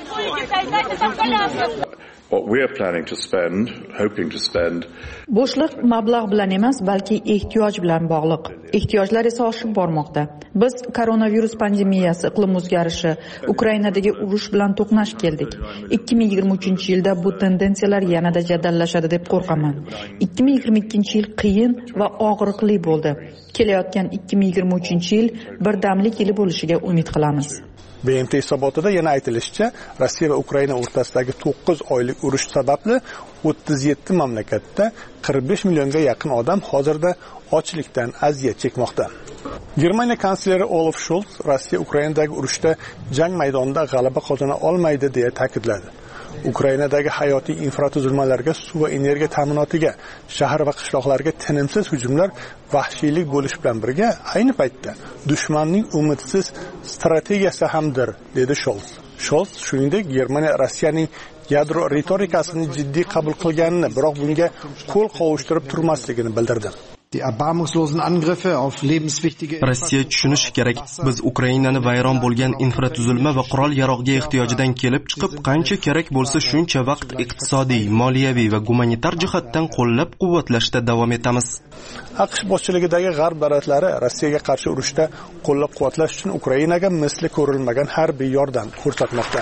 What we are planning to spend, hoping to spend. Bo'shliq mablag' bilan emas, balki ehtiyoj bilan bog'liq. Ehtiyojlar esa oshib bormoqda. Biz koronavirus pandemiyasi, iqlim o'zgarishi, Ukrainadagi urush bilan to'qnash keldik. ikki ming yigirma uchinchi yilda bu tendensiyalar yanada jadallashadi deb qo'rqaman. ikki ming yigirma ikkinchi yil qiyin va og'riqli bo'ldi. Kelayotgan ikki ming yigirma uchinchi yil birdamlik yili bo'lishiga umid qilamiz. B M T hisobotida yana aytilishicha, Rossiya va Ukraina o'rtasidagi to'qqiz oylik urush sababli o'ttiz yetti mamlakatda qirq besh millionga yaqin odam hozirda ochlikdan aziyat chekmoqda. Germaniya kansleri Olaf Scholz Rossiya Ukrainadagi urushda jang maydonida g'alaba qozona olmaydi deya ta'kidladi. Ukrainadagi hayotiy infratuzilmalarga, suv va energiya ta'minotiga, shahar va qishloqlarga tinimsiz hujumlar vahshiylik bo'lish bilan birga ayni paytda dushmanning umidsiz strategiyasi hamdir, dedi Scholz. Scholz shuningdek Germaniya Rossiyaning yadro ritorikasini jiddiy qabul qilganini, biroq bunga qo'l qovushtirib turmasligini bildirdi. Rossiya tushunishi kerak, biz Ukrainani vayron bo'lgan infratuzilma va qurol-yarog'ga ehtiyojidan kelib chiqib, qancha kerak bo'lsa shuncha vaqt iqtisodiy, moliyaviy va gumanitar jihatdan qo'llab-quvvatlashda davom etamiz. AQSh boshchiligidagi g'arb davlatlari Rossiyaga qarshi urushda qo'llab-quvvatlash uchun Ukrainaga misli ko'rilmagan harbiy yordam ko'rsatmoqda.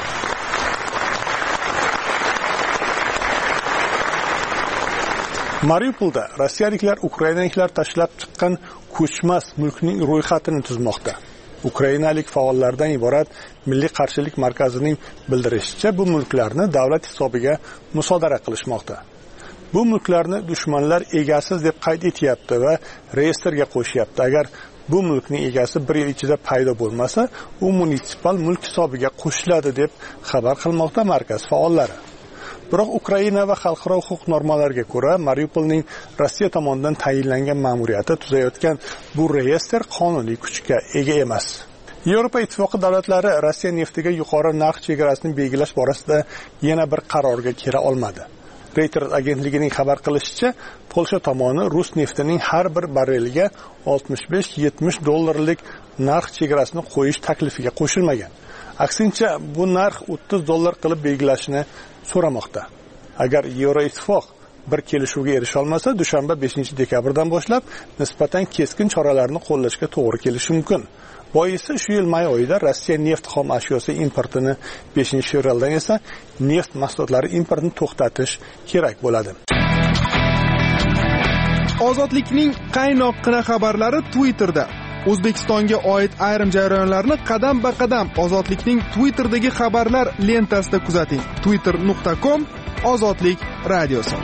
Mariupolda rossiyaliklar ukrainaliklar tashlab chiqqan ko'chmas mulkning ro'yxatini tuzmoqda. Ukrainalik faollardan iborat Milliy qarshilik markazining bildirishicha, bu mulklarni davlat hisobiga musodara qilishmoqda. Bu mulklarni dushmanlar egasiz deb qayd etyapti va reyestrga qo'shyapti. Agar bu mulkning egasi bir yil ichida paydo bo'lmasa, u munitsipal mulk hisobiga qo'shiladi deb xabar qilmoqda markaz faollari. Biroq Ukraina va xalqaro huquq normalariga ko'ra, Mariupolning Rossiya tomonidan tayinlangan ma'muriyati tuzayotgan bu reyestr qonuniy kuchga ega emas. Yevropa Ittifoqi davlatlari Rossiya neftiga yuqori narx chegarasini belgilash borasida yana bir qarorga kela olmadi. Reuters agentligining xabar qilishicha, Polsha tomoni rus neftining har bir barreliga oltmish besh yetmish dollarlik narx chegarasini qo'yish taklifiga qo'shilmagan. Aksincha, bu narx o'ttiz dollar qilib belgilashni so'ramoqda. Agar Yevroittifoq bir kelishuvga erisha olmasa, dushanba beshinchi dekabrdan boshlab nisbatan keskin choralarni qo'llashga to'g'ri kelishi mumkin. Boisi shu yil may oyida Rossiya neft xom ashyosi importini, beshinchi fevraldan esa neft mahsulotlari importini to'xtatish kerak bo'ladi. Ozodlikning qaynoqqina xabarlari Twitterda. O'zbekistonga oid ayrim jarayonlarni qadam-ba-qadam Ozodlikning Twitter'dagi xabarlar lentasida kuzating. twitter nuqta com Ozodlik radiosi.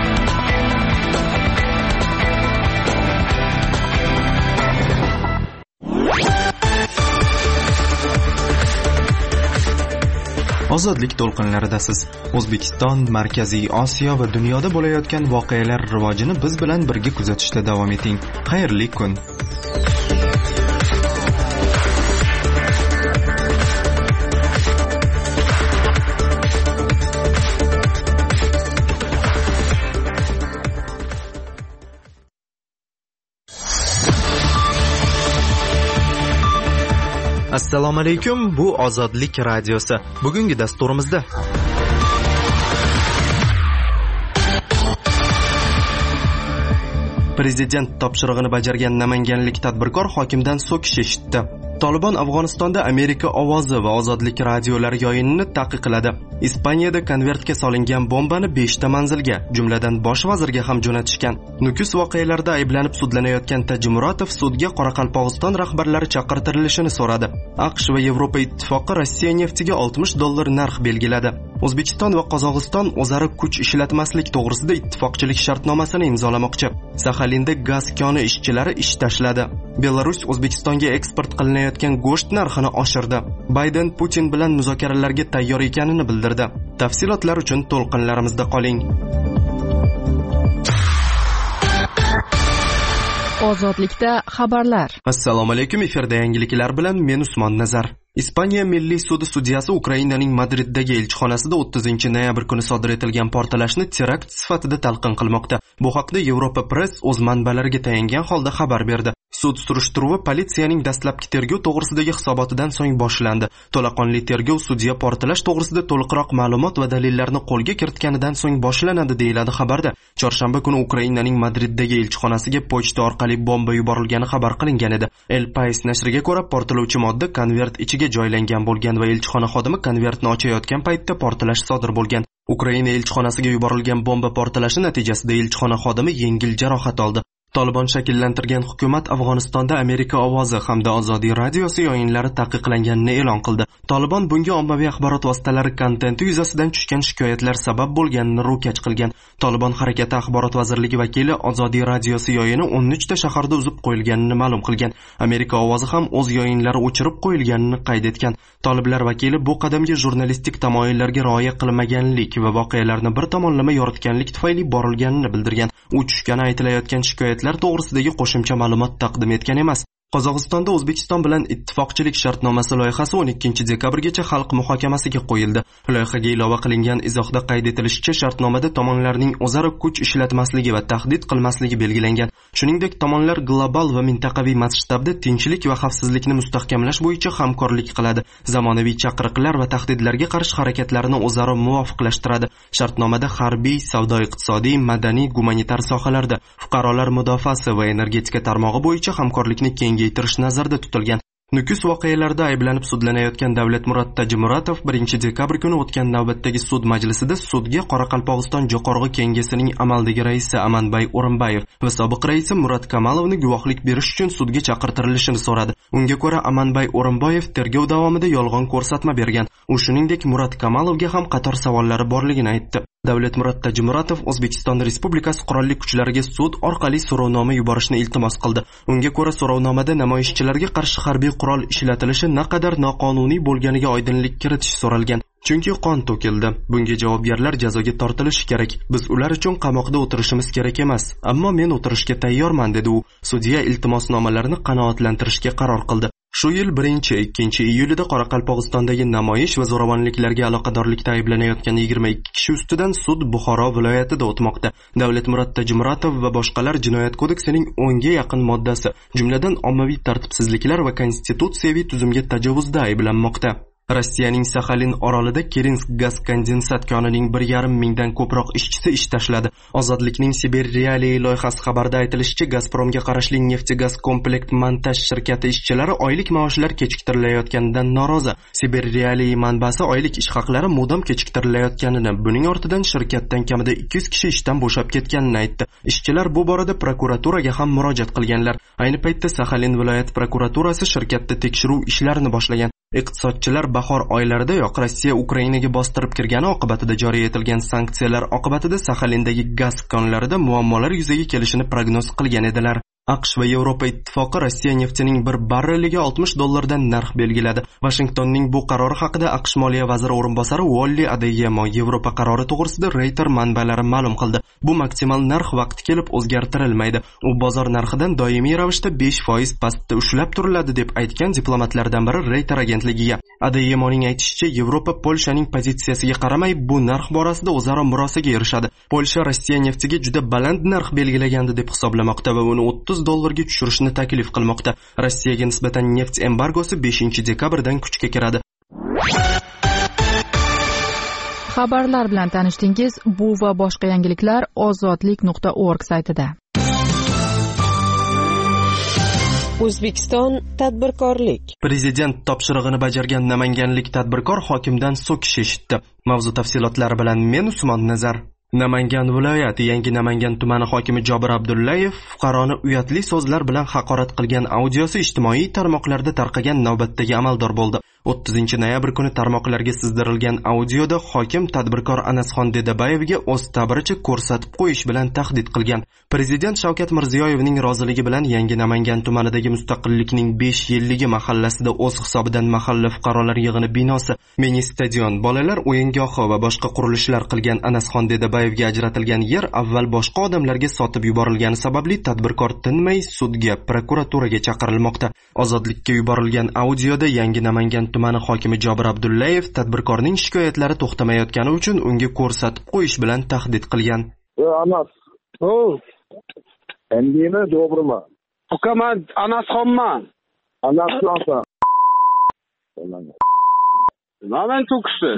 Ozodlik to'lqinlaridasiz. O'zbekiston, Markaziy Osiyo va dunyoda bo'layotgan voqealar rivojini biz bilan birga kuzatishda davom eting. Xayrli kun. Assalomu alaykum, bu Ozodlik radiosi. Bugungi dasturimizda Prezident topshirig'ini bajargan namanganlik tadbirkor hokimdan so'kish eshitdi. Tolibon Afg'onistonda Amerika ovozi va Ozodlik radiolari yoyinini taqiqladi. Ispaniyada konvertga solingan bombani beshta manzilga, jumladan bosh vazirga ham jo'natishgan. Nukus voqealarida ayblanib sudlanayotgan Tajimuratov sudga Qoraqalpog'iston rahbarlari chaqirtirilishini so'radi. AQSh va Yevropa ittifoqi Rossiya neftiga oltmish dollar narx belgiladi. O'zbekiston va Qozog'iston o'zaro kuch ishlatmaslik to'g'risida ittifoqchilik shartnomasini imzolamoqchi. Saxalinda gaz koni ishchilari ish tashladi. Belarus O'zbekistonga eksport qilinayotgan go'sht narxini oshirdi. Bayden Putin bilan muzokaralarga tayyor ekanini bildirdi. Tafsilotlar uchun to'lqinlarimizda qoling. Ozodlikda xabarlar. Assalomu alaykum, efirda yangiliklar bilan men Usmon Nazar. Ispaniya Milliy sudi sudyasi Ukrainaning Madriddagi elchixonasida o'ttizinchi noyabr kuni sodir etilgan portlashni terakt sifatida talqin qilmoqda. Bu haqda Yevropa Press o'z manbalariga tayangan holda xabar berdi. Sud surishtiruvi politsiyaning dastlabki tergov to'g'risidagi hisobotidan so'ng boshlandi. To'laqonli tergov sudya portlash to'g'risida to'liqroq ma'lumot va dalillarni qo'lga kiritganidan so'ng boshlanadi, deyiladi xabarda. Chorshanba kuni Ukrainaning Madriddagi elchixonasiga pochta orqali bomba yuborilgani xabar qilingan edi. El País nashriga ko'ra, portlovchi modda konvert ichiga joylangan bo'lgan va elchixona xodimi konvertni ochayotgan paytda portlash sodir bo'lgan. Ukraina elchixonasiga yuborilgan bomba portlashi natijasida elchixona xodimi yengil jarohat oldi. Tolibon shakllantirgan hukumat Afg'onistonda Amerika ovozi hamda Ozodiy radiosi yoyinlari taqiqlanganini e'lon qildi. Tolibon bunga ommaviy axborot vositalari kontenti yuzasidan tushgan shikoyatlar sabab bo'lganini ro'kach qilgan. Tolibon harakati axborot vazirligi vakili Ozodiy radiosi yoyini o'n uchta shaharda uzib qo'yilganini ma'lum qilgan. Amerika ovozi ham o'z yoyinlari o'chirib qo'yilganini qayd etgan. Toliblar vakili bu qadamga jurnalistik tamoyillarga rioya qilmaganlik va voqealarni bir tomonlama yoritganlik tufayli borilganini bildirgan. U tushgani aytilayotgan shikoyatlar to'g'risidagi qo'shimcha ma'lumot taqdim etgan emas. Qozog'istonda O'zbekiston bilan ittifoqchilik shartnomasi loyihasi o'n ikkinchi dekabrgacha xalq muhokamasiga qo'yildi. Loyihaga ilova qilingan izohda qayd etilishicha, shartnomada tomonlarning o'zaro kuch ishlatmasligi va tahdid qilmasligi belgilangan. Shuningdek, tomonlar global va mintaqaviy masshtabda tinchlik va xavfsizlikni mustahkamlash bo'yicha hamkorlik qiladi. Zamonaviy chaqiriqlar va tahdidlarga qarshi harakatlarni o'zaro muvofiqlashtiradi. Shartnomada harbiy, savdo-iqtisodiy, madaniy, gumanitar sohalarda, fuqarolar mudofaasi va energetika tarmog'i bo'yicha hamkorlikni kengaytirish nazarda tutilgan. Nukus voqealarida ayblanib sudlanayotgan Davlatmurod Tajimuratov birinchi dekabr kuni o'tgan navbatdagi sud majlisida sudga Qoraqalpog'iston Jo'qorg'i Kengesining amaldagi raisi Amanbay O'rinbayev va sobiq raisi Murat Kamalovni guvohlik berish uchun sudga chaqirtirilishini so'radi. Unga ko'ra, Amanbay O'rinbayev tergov davomida yolg'on ko'rsatma bergan. U shuningdek Murat Kamalovga ham qator savollari borligini aytdi. Davlatmurod Tajimuratov O'zbekiston Respublikasi qurolli kuchlariga sud orqali so'rovnoma yuborishni iltimos qildi. Unga ko'ra, so'rovnomada namoyishchilarga qarshi harbiy qurol ishlatilishi naqadar noqonuniy bo'lganiga oydinlik kiritish so'ralgan. Chunki qon to'kildi. Bunga javobgarlar jazoga tortilishi kerak. Biz ular uchun qamoqda o'tirishimiz kerak emas. Ammo men o'tirishga tayyorman, dedi u. Sudya iltimosnomalarini qanoatlantirishga qaror qildi. Shu yil birinchi ikkinchi iyulida Qoraqalpog'istondagi namoyish va zo'ravonliklarga aloqadorlikda ayblanayotgan yigirma ikki kishi ustidan sud Buxoro viloyatida o'tmoqda. Davlatmurod Tajimuratov va boshqalar Jinoyat kodeksining o'nga yaqin moddasi, jumladan ommaviy tartibsizliklar va konstitutsiyaviy tuzumga tajovuzda ayblanmoqda. Rossiyaning Saxalin orolida Kirinsk gaz kondensat konining bir yarim mingdan ko'proq ishchisi ish tashladi. Ozodlikning Sibir Realiy loyihasi xabarida aytilishicha, Gazpromga qarashli neft-gaz komplekt montaj shirkati ishchilari oylik maoshlar kechiktirilayotganidan norozi. Sibir Realiy manbasi oylik ish haqlari mudom kechiktirilayotganini, buning ortidan shirkatdan kamida ikki yuz kishi ishdan bo'shab ketganini aytdi. Ishchilar bu borada prokuraturaga ham murojaat qilganlar. Ayni paytda Saxalin viloyat prokuraturasi shirkatda tekshiruv ishlarini boshlagan. Iqtisodchilar bahor oylaridayoq Rossiya Ukrainaga bostirib kirgani oqibatida joriy etilgan sanksiyalar oqibatida Saxalindagi gaz konlarida muammolar yuzaga kelishini prognoz qilgan edilar. AQSh va Yevropa ittifoqi Rossiya neftining bir barreliga oltmish dollardan narx belgiladi. Washingtonning bu qarori haqida AQSh moliya vaziri o'rinbosari Wally Adeyemo Yevropa qarori to'g'risida Reuters manbalari ma'lum qildi. Bu maksimal narx vaqti kelib o'zgartirilmaydi. U bozor narxidan doimiy ravishda besh foiz pastda ushlab turiladi deb aytgan diplomatlardan biri Reuters agentligiga. Adeyemoning aytishicha, Yevropa Polshaning pozitsiyasiga qaramay bu narx borasida o'zaro murosaga erishadi. Polsha Rossiya neftiga juda baland narx belgilagandi deb hisoblamoqda va uni o'ttiz dollarga tushirishni taklif qilmoqda. Rossiyaga nisbatan neft embargosi beshinchi dekabrdan kuchga kiradi. Xabarlar bilan tanishdingiz. Bu va boshqa yangiliklar ozodlik nuqta org saytida. O'zbekiston tadbirkorlik. Prezident topshirig'ini bajargan namanganlik tadbirkor hokimdan so'kish eshitdi. Mavzu tafsilotlari bilan men Usmon Nazar. Namangan viloyati Yangi Namangan tumani hokimi Jobir Abdullayev fuqaroni uyatli so'zlar bilan haqorat qilgan audiosi ijtimoiy tarmoqlarda tarqagan navbatdagi amaldor bo'ldi. o'ttizinchi noyabr kuni tarmoqlarga sizdirilgan audioda hokim tadbirkor Anasxon Dedabayevga o'z ta'biricha ko'rsatib qo'yish bilan tahdid qilgan. Prezident Shavkat Mirziyoyevning roziligi bilan Yangi Namangan tumanidagi Mustaqillikning besh yilligi mahallasida o'z hisobidan mahalla fuqarolar yig'ini binosi, mini stadion, bolalar o'yingohi va boshqa qurilishlar qilgan Anasxon Dedabayevga ajratilgan yer avval boshqa odamlarga sotib yuborilgani sababli tadbirkor tinmay sudga, prokuraturaga chaqirilmoqda. Ozodlikka yuborilgan audioda Yangi Namangan tumani hokimi Jobir Abdullayev tadbirkorning shikoyatlari to'xtamayotgani uchun unga ko'rsatib qo'yish bilan tahdid qilgan. Anas. O. Endimi doğruma? Uka men Anasxonman. Anasxonsan. Nima to'kishdi?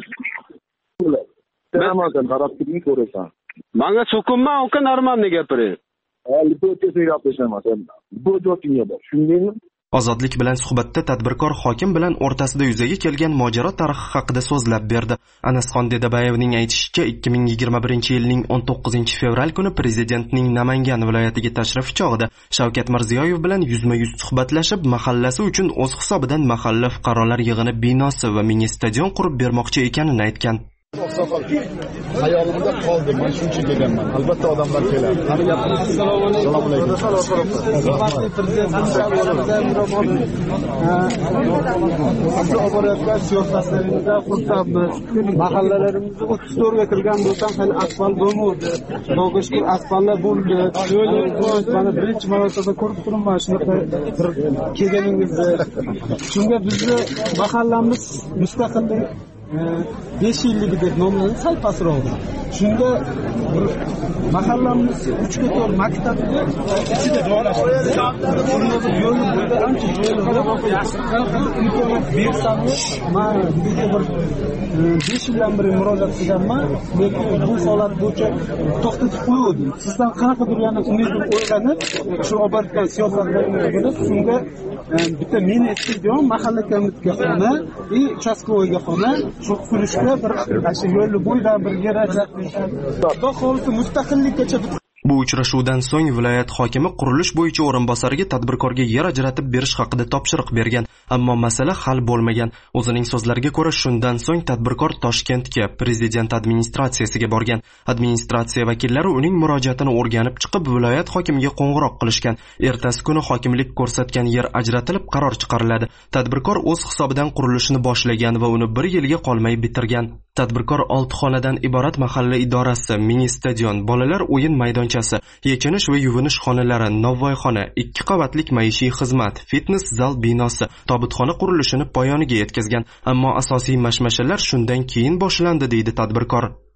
Sen taraf kimi ko'rasan? Menga so'kinma, uka normalni gapiring. Albatta gapirsam, sen bu joyingga bor. Shundaymi? Ozodlik bilan suhbatda tadbirkor hokim bilan o'rtasida yuzaga kelgan mojaro tarixi haqida so'zlab berdi. Anasxon Dedabayevning aytishicha, ikki ming yigirma birinchi yilning o'n to'qqizinchi fevral kuni prezidentning Namangan viloyatiga tashrifi chog'ida Shavkat Mirziyoyev bilan yuzma-yuz suhbatlashib, mahallasi uchun o'z hisobidan mahalla fuqarolar yig'ini binosi va mini stadion qurib bermoqchi ekanini aytgan. Hayolimda qoldi, men shuncha deganman. Albatta odamlar keladi. Qani gapirasiz? Assalomu alaykum. Hurmatli prezident siz oborayotgan siyosatlaringizda xursandmiz. Mahallalarimizda o'ttiz to'rtga kirgan bo'lsam, hali asfalt bo'lmadi. Xudoga shukr, asfaltlar bo'ldi. Yo'l mana birinchi marotaba ko'rib turibman shunaqa bir kelganingizni. Shunga bizni mahallamiz mustaqillik besh yilligi deb nomlanadi, sal pastroqda. Shunda bir mahallamiz uch ga to'rt maktabga ichida joylashtirilgan. Yo'lni burada ancha men bir besh yildan beri murojaat qilganman, lekin bu holat bo'yicha to'xtatib qo'yildi. Sizdan qanaqadir yana umidim o'ylanib, shu obortgan siyosatlaringizni bilib, shunga bitta mini stadion, mahalla komitetiga и uchastkovoyga xona shu qurishga bir shu yo'lni bo'yida bir yer ajratishdi. Xudo xohlasa mustaqillikgacha. Bu uchrashuvdan so'ng viloyat hokimi qurilish bo'yicha o'rinbosariga tadbirkorga yer ajratib berish haqida topshiriq bergan, ammo masala hal bo'lmagan. O'zining so'zlariga ko'ra, shundan so'ng tadbirkor Toshkentga, prezident administratsiyasiga borgan. Administratsiya vakillari uning murojaatini o'rganib chiqib, viloyat hokimiga qo'ng'iroq qilishgan. Ertasi kuni hokimlik ko'rsatgan yer ajratilib, qaror chiqariladi. Tadbirkor o'z hisobidan qurilishni boshlagan va uni bir yilga qolmay bitirgan. Tadbirkor olti xonadan iborat mahalla idorasi, mini stadion, bolalar o'yin maydonchasi, yechinish va yuvinish xonalari, novvoyxona, ikki qavatlik maishiy xizmat, fitness zal binosi, tobutxona qurilishini poyoniga yetkazgan. Ammo asosiy mashmashalar shundan keyin boshlandi, deydi tadbirkor.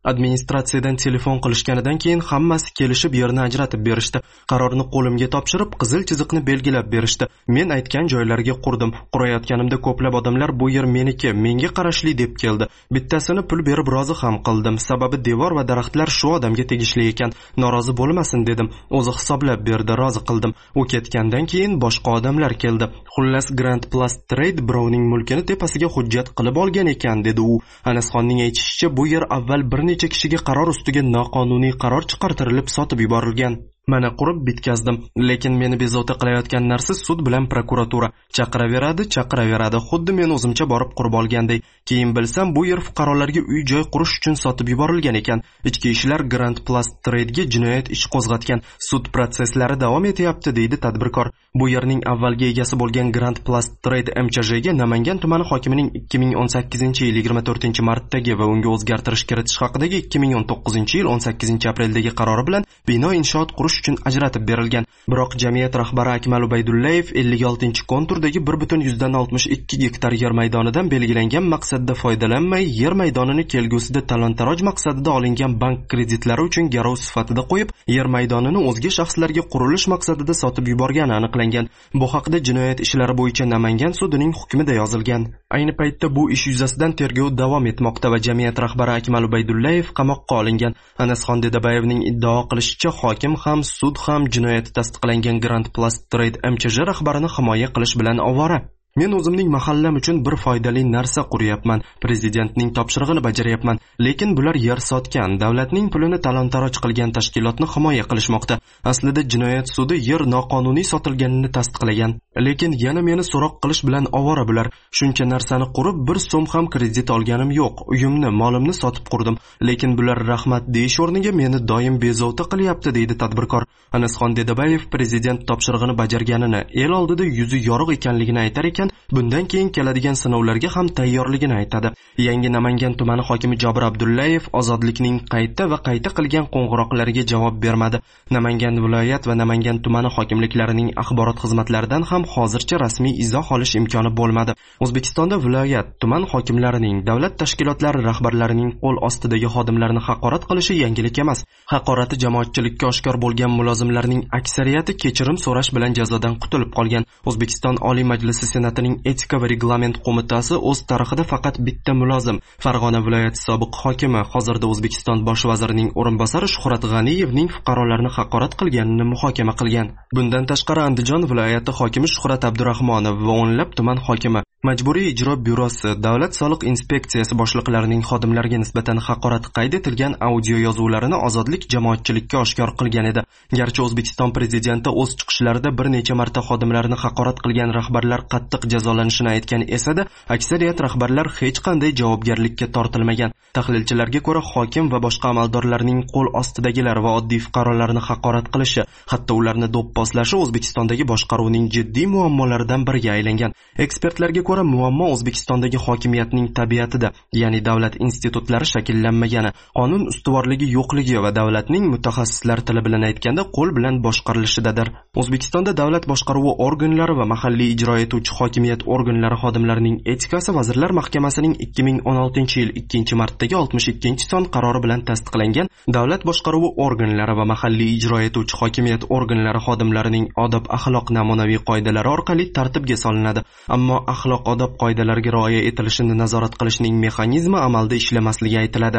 Administratsiyadan telefon qilishganidan keyin hammasi kelishib yerni ajratib berishdi. Qarorni qo'limga topshirib, qizil chiziqni belgilab berishdi. Men aytgan joylarga qurdim. Qurayotganimda ko'plab odamlar bu yer meniki, menga qarashli deb keldi. Bittasini pul berib rozi ham qildim. Sababi devor va daraxtlar shu odamga tegishli ekan. Norozi bo'lmasin dedim. O'zi hisoblab berdi, rozi qildim. U ketgandan keyin boshqa odamlar keldi. Xullas Grand Plus Trade birovning mulkini tepasiga hujjat qilib olgan ekan, dedi u. Anasxonning aytishicha, bu yer avval bir necha kishiga qaror ustiga noqonuniy qaror chiqartirilib sotib yuborilgan. Mana qurib bitkazdim, lekin meni bezovta qilayotgan narsa sud bilan prokuratura. Chaqiraveradi, chaqiraveradi, xuddi men o'zimcha borib qurib olganday. Keyin bilsam, bu yer fuqarolarga uy-joy qurish uchun sotib yuborilgan ekan. Ichki ishlar Grand Plus Trade'ga jinoyat ishi qo'zg'atgan. Sud prosesslari davom etyapti, deydi tadbirkor. Bu yerning avvalgi egasi bo'lgan Grand Plus Trade M Ch J'ga Namangan tumani hokimining ikki ming o'n sakkizinchi yil yigirma to'rtinchi martdagi va unga o'zgartirish kiritish haqidagi ikki ming o'n to'qqizinchi yil o'n sakkizinchi apreldagi qarori bilan bino inshoot qurish uchun ajratib berilgan. Biroq jamiyat rahbari Akmal Ubaydullayev ellik oltinchi konturdagi bir butun oltmish ikki gektar yer maydonidan belgilangan maqsadda foydalanmay, yer maydonini kelgusida talon-taroj maqsadida olingan bank kreditlari uchun garov sifatida qo'yib, yer maydonini o'zga shaxslarga qurilish maqsadida sotib yuborgani aniqlangan. Bu haqda jinoyat ishlari bo'yicha Namangan sudining hukmida yozilgan. Ayni paytda bu ish yuzasidan tergov davom etmoqda va jamiyat rahbari Akmal Ubaydullayev qamoqqa olingan. Anasxon Dedabayevning iddao qilishicha, hokim ham sud ham jinoyati tasdiqlangan Grand Plus Trade M Ch J rahbarini himoya qilish bilan ovora. Men o'zimning mahallam uchun bir foydali narsa quryapman, prezidentning topshirig'ini bajaryapman, lekin bular yer sotgan, davlatning pulini talon-taroj qilgan tashkilotni himoya qilishmoqda. Aslida jinoyat sudi yer noqonuniy sotilganini tasdiqlagan, lekin yana meni so'roq qilish bilan ovora bular. Shuncha narsani qurib, bir so'm ham kredit olganim yo'q. Uyimni, molimni sotib qurdim, lekin bular rahmat deyish o'rniga meni doim bezovta qilyapti, deydi tadbirkor. Anasxon Dedabayev prezident topshirig'ini bajarganini, el oldida yuzi yorug' ekanligini aytar ekan, bundan keyin keladigan sinovlarga ham tayyorligini aytadi. Yangi Namangan tumani hokimi Jobir Abdullayev ozodlikning qayta va qayta qilgan qo'ng'iroqlariga javob bermadi. Namangan viloyat va Namangan tumani hokimliklarining axborot xizmatlaridan ham hozircha rasmiy izoh olish imkoni bo'lmadi. O'zbekistonda viloyat, tuman hokimlarining, davlat tashkilotlari rahbarlarining qo'l ostidagi xodimlarni haqorat qilishi yangilik emas. Haqorati jamoatchilikka oshkor bo'lgan mulozimlarning aksariyati kechirim so'rash bilan jazodan qutulib qolgan. O'zbekiston Oliy Majlisi Senatining Etika va reglament qo'mitasi o'z tarixida faqat bitta mulozim, Farg'ona viloyati sobiq hokimi, hozirda O'zbekiston bosh vazirining o'rinbosari Shuhrat G'aniyevning fuqarolarni haqorat qilganini muhokama qilgan. Bundan tashqari Andijon viloyati hokimi Shuhrat Abdurahmonov va o'nlab tuman hokimi, Majburiy ijro byurosi, Davlat soliq inspeksiyasi boshliqlarining xodimlarga nisbatan haqorat qayd etilgan audio yozuvlarini ozodlik jamoatchilikka oshkor qilgan edi. Garchi O'zbekiston prezidenti o'z chiqishlarida bir necha marta xodimlarni haqorat qilgan rahbarlar qattiq jazolanishini aytgan esa-da, aksariyat rahbarlar hech qanday javobgarlikka tortilmagan. Tahlilchilarga ko'ra, hokim va boshqa amaldorlarning qo'l ostidagilar va oddiy fuqarolarni haqorat qilishi, hatto ularni do'pposlashi O'zbekistondagi boshqaruvning jiddiy muammolaridan biriga aylangan. Ekspertlarga ko'ra, muammo O'zbekistondagi hokimiyatning tabiatida, ya'ni davlat institutlari shakllanmagani, qonun ustuvorligi yo'qligi va davlatning mutaxassislar tili bilan aytganda qo'l bilan boshqarilishidadir. O'zbekistonda davlat boshqaruvi organlari va mahalliy ijro etuvchi hokimiyat organlari xodimlarining etikasi Vazirlar Mahkamasining ikki ming o'n oltinchi yil ikkinchi martdagi oltmish ikkinchi son qarori bilan tasdiqlangan davlat boshqaruvi organlari va mahalliy ijro etuvchi hokimiyat organlari xodimlarining odob axloq namunaviy qoidalari orqali tartibga solinadi. Ammo axloq odob qoidalariga rioya etilishini nazorat qilishning mexanizmi amalda ishlamasligi aytiladi.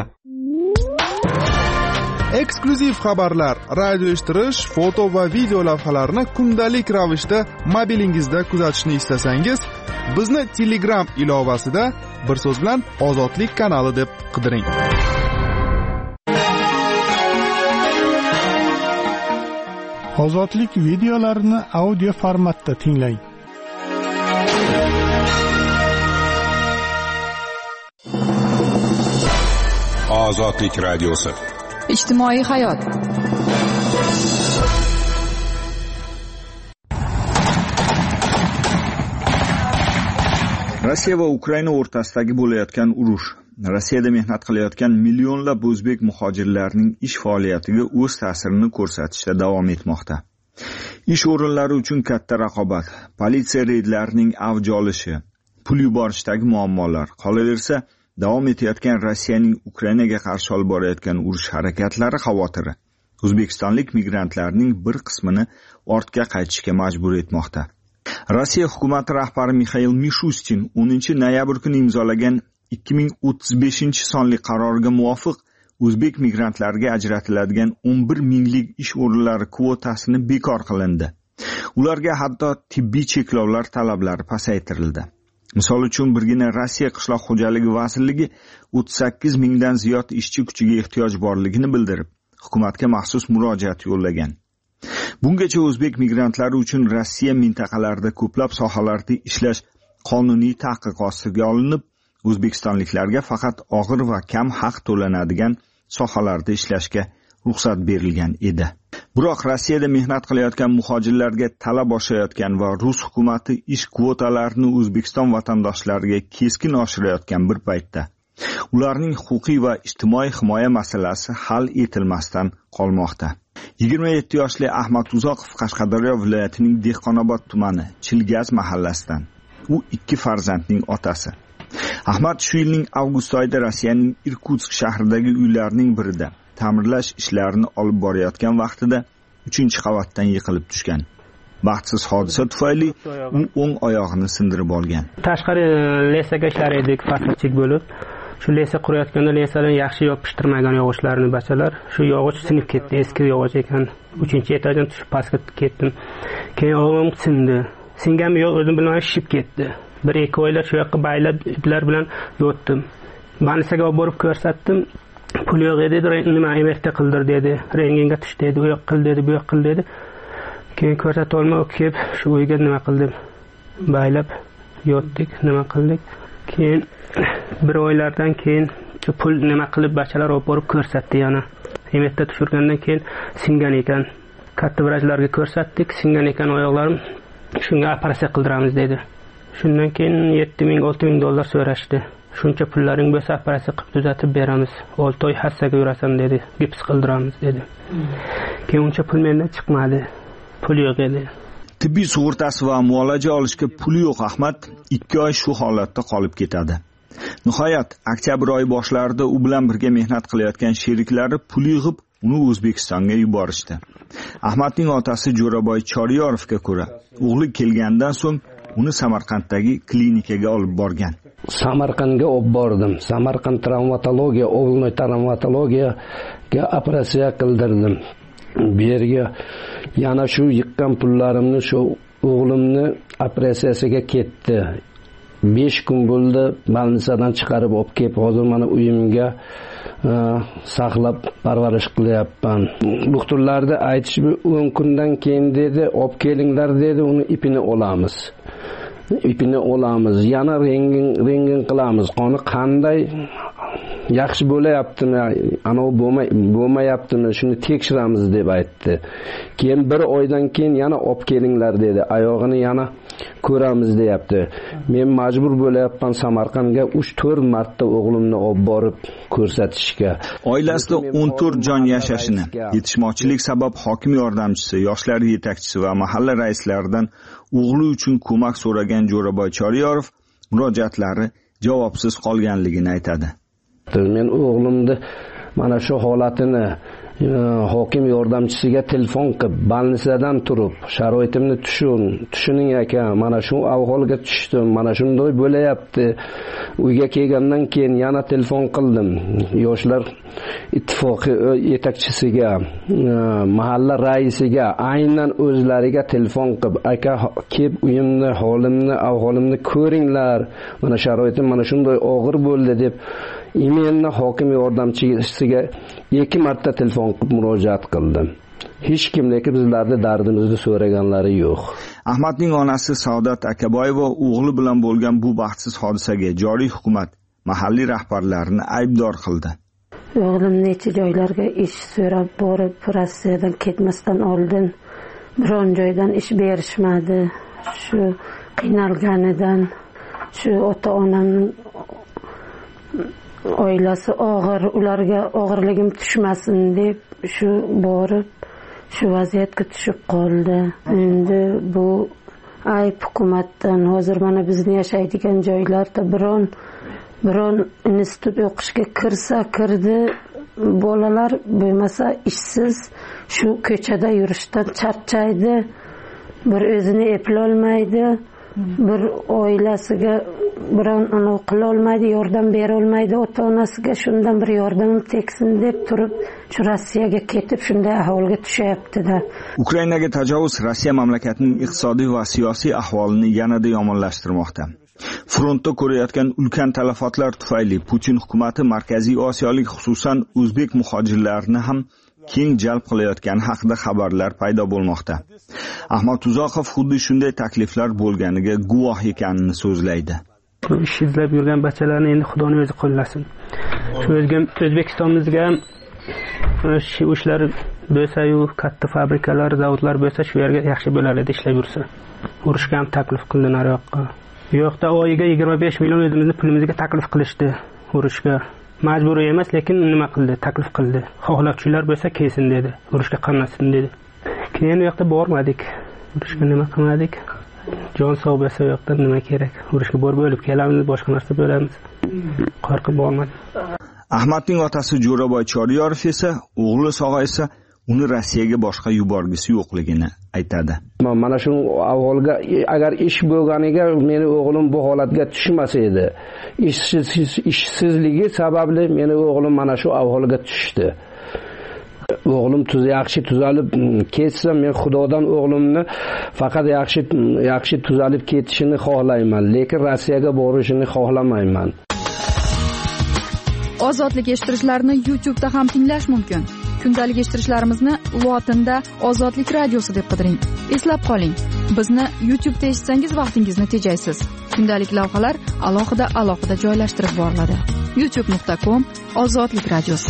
Eksklyuziv xabarlar, radio eshittirish, foto va video lavhalarni kundalik ravishda mobilingizda kuzatishni istasangiz, bizni Telegram ilovasida bir so'z bilan Ozodlik kanali deb qidiring. Ozodlik videolarini audio formatda tinglang. Ozodlik radiosi. Ijtimoiy hayot. Rossiya va Ukraina o'rtasidagi bo'layotgan urush, Rossiyada mehnat qilayotgan millionlab o'zbek muhojirlarining ish faoliyatiga o'z ta'sirini ko'rsatishda davom etmoqda. Ish o'rinlari uchun katta raqobat, politsiya reydlarining avj olishi, pul yuborishdagi muammolar, qolaversa davom etayotgan Rossiyaning Ukrainaga qarshi olib borayotgan urush harakatlari xavotiri o'zbekistonlik migrantlarning bir qismini ortga qaytishga majbur etmoqda. Rossiya hukumati rahbari Mixail Mishustin o'ninchi noyabr kuni imzolagan ikki ming o'ttiz beshinchi sonli qarorga muvofiq o'zbek migrantlarga ajratiladigan o'n bir minglik ish o'rinlari kvotasini bekor qilindi. Ularga hatto tibbiy cheklovlar talablari pasaytirildi. Misol uchun birgina Rossiya qishloq xo'jaligi vazirligi o'ttiz sakkiz mingdan ziyod ishchi kuchiga ehtiyoj borligini bildirib, hukumatga maxsus murojaat yo'llagan. Bungacha o'zbek migrantlari uchun Rossiya mintaqalarida ko'plab sohalarda ishlash qonuniy taqiq ostiga olinib, o'zbekistonliklarga faqat og'ir va kam haq to'lanadigan sohalarda ishlashga ruxsat berilgan edi. Biroq Rossiyada mehnat qilayotgan muhojirlarga talab oshayotgan va Rus hukumati ish kvotalarini O'zbekiston vatandoshlariga keskin oshirayotgan bir paytda ularning huquqiy va ijtimoiy himoya masalasi hal etilmasdan qolmoqda. yigirma yetti yoshli Ahmad Uzoqov Qashqadaryo viloyatining Dehqonobod tumani Chilgaz mahallasidan. U ikki farzandning otasi. Ahmad shu yilning avgust oyida Rossiyaning Irkutsk shahridagi uylarning birida ta'mirlash ishlarini olib borayotgan vaqtida uchinchi qavatdan yiqilib tushgan. Baxtsiz hodisa tufayli u o'ng oyog'ini sindirib olgan. Tashqari lesaga ishlar edik, faslchilik bo'lib, shu lesa qurayotganda lesadan yaxshi yopishtirmagan yog'ochlarini bachalar, shu yog'och sinib ketdi, eski yog'och ekan. uchinchi etajdan tushib pastga ketdim. Keyin o'g'lim sindi. Singanmi yo'q, o'zim bilmay shishib ketdi. Bir ikki oylar shu yoqqa baylab iplar bilan yotdim. Banisaga olib borib ko'rsatdim. Pul yo'q edi, nima M R T qildir dedi. Rentgenga tush dedi, u yoq qil dedi, bu yoq qil dedi. Keyin ko'rsata olmay kelib shu uyga nima qildim? Baylab yotdik, nima qildik? Keyin bir oylardan keyin shu pul nima qilib bachalar olib borib ko'rsatdi yana. M R T tushirgandan keyin singan ekan. Katta vrachlarga ko'rsatdik, singan ekan oyoqlarim. Shunga operatsiya qildiramiz dedi. Shundan keyin yetti ming olti ming dollar so'rashdi. Shuncha pullaring bo'lsa operatsiya qilib tuzatib beramiz. olti oy hassaga yurasan dedi. Gips qildiramiz dedi. Keyin uncha pul mendan chiqmadi. Pul yo'q edi. Tibbiy sug'urtasi va muolaja olishga puli yo'q Ahmad ikki oy shu holatda qolib ketadi. Nihoyat oktyabr oyi boshlarida u bilan birga mehnat qilayotgan sheriklari pul yig'ib uni O'zbekistonga yuborishdi. Ahmadning otasi Jo'raboy Choriyorovga ko'ra, o'g'li kelgandan so'ng uni Samarqanddagi klinikaga olib borgan. Samarqandga olib bordim. Samarqand travmatologiya, o'g'ilni travmatologiyaga operatsiya qildirdim. Bu yerga yana shu yiqqan pullarimni shu o'g'limni operatsiyasiga ketdi. besh kun bo'ldi, больницадан chiqarib olib kelib, hozir mana uyimga saqlab parvarish qilyapman. Doktorlarda aytishdi, o'n kundan keyin dedi, olib kelinglar dedi, uni ipini olamiz. ipini olamiz, yana rentgen rentgen qilamiz. Qoni qanday yaxshi bo'layaptimi, anov bo'lmay bo'lmayaptimi, shuni tekshiramiz deb aytdi. Keyin bir oydan keyin yana olib kelinglar dedi. Oyog'ini yana ko'ramiz deyapti. Men majbur bo'layapman Samarqandga uch to'rt marta o'g'limni olib borib ko'rsatishga. Oilasida o'n to'rt jon yashashini, yetishmovchilik sabab hokim yordamchisi, yoshlar yetakchisi va mahalla raislaridan o'g'li uchun ko'mak so'ragan Jo'raboy Choriyorov murojaatlari javobsiz qolganligini aytadi. Men o'g'limni mana shu holatini hokim yordamchisiga telefon qilib, больницадан turib, sharoitimni tushun, tushuning aka, mana shu ahvolga tushdim, mana shunday bo'layapti. Uyga kelgandan keyin yana telefon qildim. Yoshlar ittifoqi yetakchisiga, mahalla raisiga, aynan o'zlariga telefon qilib, aka, kelib uyimni, holimni, ahvolimni ko'ringlar. Mana sharoitim mana shunday og'ir bo'ldi deb Imenni hokim yordamchisiga ikki marta telefon qilib murojaat qildim. Hech kim lekin bizlarning dardimizni so'raganlari yo'q. Ahmadning onasi Saodat Akaboyeva o'g'li bilan bo'lgan bu baxtsiz hodisaga joriy hukumat mahalliy rahbarlarini aybdor qildi. O'g'lim necha joylarga ish so'rab borib, Rossiyadan ketmasdan oldin biron joydan ish berishmadi. Shu qiynalganidan, shu ota-onamning oilasi og'ir, ularga og'irligim tushmasin deb shu borib shu vaziyatga tushib qoldi. Endi bu ayb hukumatdan. Hozir mana bizni yashaydigan joylarda biron biron institut o'qishga kirsa kirdi, bolalar bo'lmasa ishsiz shu ko'chada yurishdan charchaydi, bir o'zini eplolmaydi, bir oilasiga biron anav qila olmaydi, yordam bera olmaydi, ota-onasiga shundan bir yordam tegsin deb turib, shu Rossiyaga ketib shunday ahvolga tushyapti-da. Ukrainaga tajovuz Rossiya mamlakatining iqtisodiy va siyosiy ahvolini yanada yomonlashtirmoqda. Frontda ko'rayotgan ulkan talafotlar tufayli Putin hukumati Markaziy Osiyolik, xususan o'zbek muhojirlarini ham keng jalb qilayotgani haqida xabarlar paydo bo'lmoqda. Ahmad Uzoqov xuddi shunday takliflar bo'lganiga guvoh ekanini so'zlaydi. Ish izlab yurgan bachchalarni endi Xudoning o'zi qo'llasin. Shu O'zbekistonimizga ham shu ishlar bo'lsa-yu, katta fabrikalar, zavodlar bo'lsa, shu yerga yaxshi bo'lar edi ishlab yursa. Urushga ham taklif qildi nariyoqqa. Bu yoqda oyiga yigirma besh million o'zimizni pulimizga taklif qilishdi urushga. Majburiy emas, lekin nima qildi? Taklif qildi. Xohlovchilar bo'lsa kelsin dedi. Urushga qatnashsin dedi. Keyin u yoqda bormadik. Urushga nima qilmadik? Jon sog' bo'lsa u yoqda nima kerak? Urushga borib o'lib kelamiz, boshqa narsa bo'lamiz. Qo'rqib bormadik. Ahmadning otasi Jo'raboy Choryorov esa, o'g'li sog'aysa, uni Rossiyaga boshqa yuborgisi yo'qligini aytadi. Mana shu avvalga agar ish bo'lganiga meni o'g'lim bu holatga tushmasa edi. Ishsiz ishsizligi sababli meni o'g'lim mana shu ahvolga tushdi. O'g'lim tuz yaxshi tuzalib ketsa, men Xudodan o'g'limni faqat yaxshi yaxshi tuzalib ketishini xohlayman, lekin Rossiyaga borishini xohlamayman. Ozodlik eshittirishlarni YouTube da ham tinglash mumkin. Kundalik eshittirishlarimizni lotinda Ozodlik radiosi deb qidiring. Eslab qoling, bizni YouTube da eshitsangiz vaqtingizni tejaysiz. Kundalik lavhalar alohida alohida joylashtirib boriladi. youtube nuqta com Ozodlik radiosi.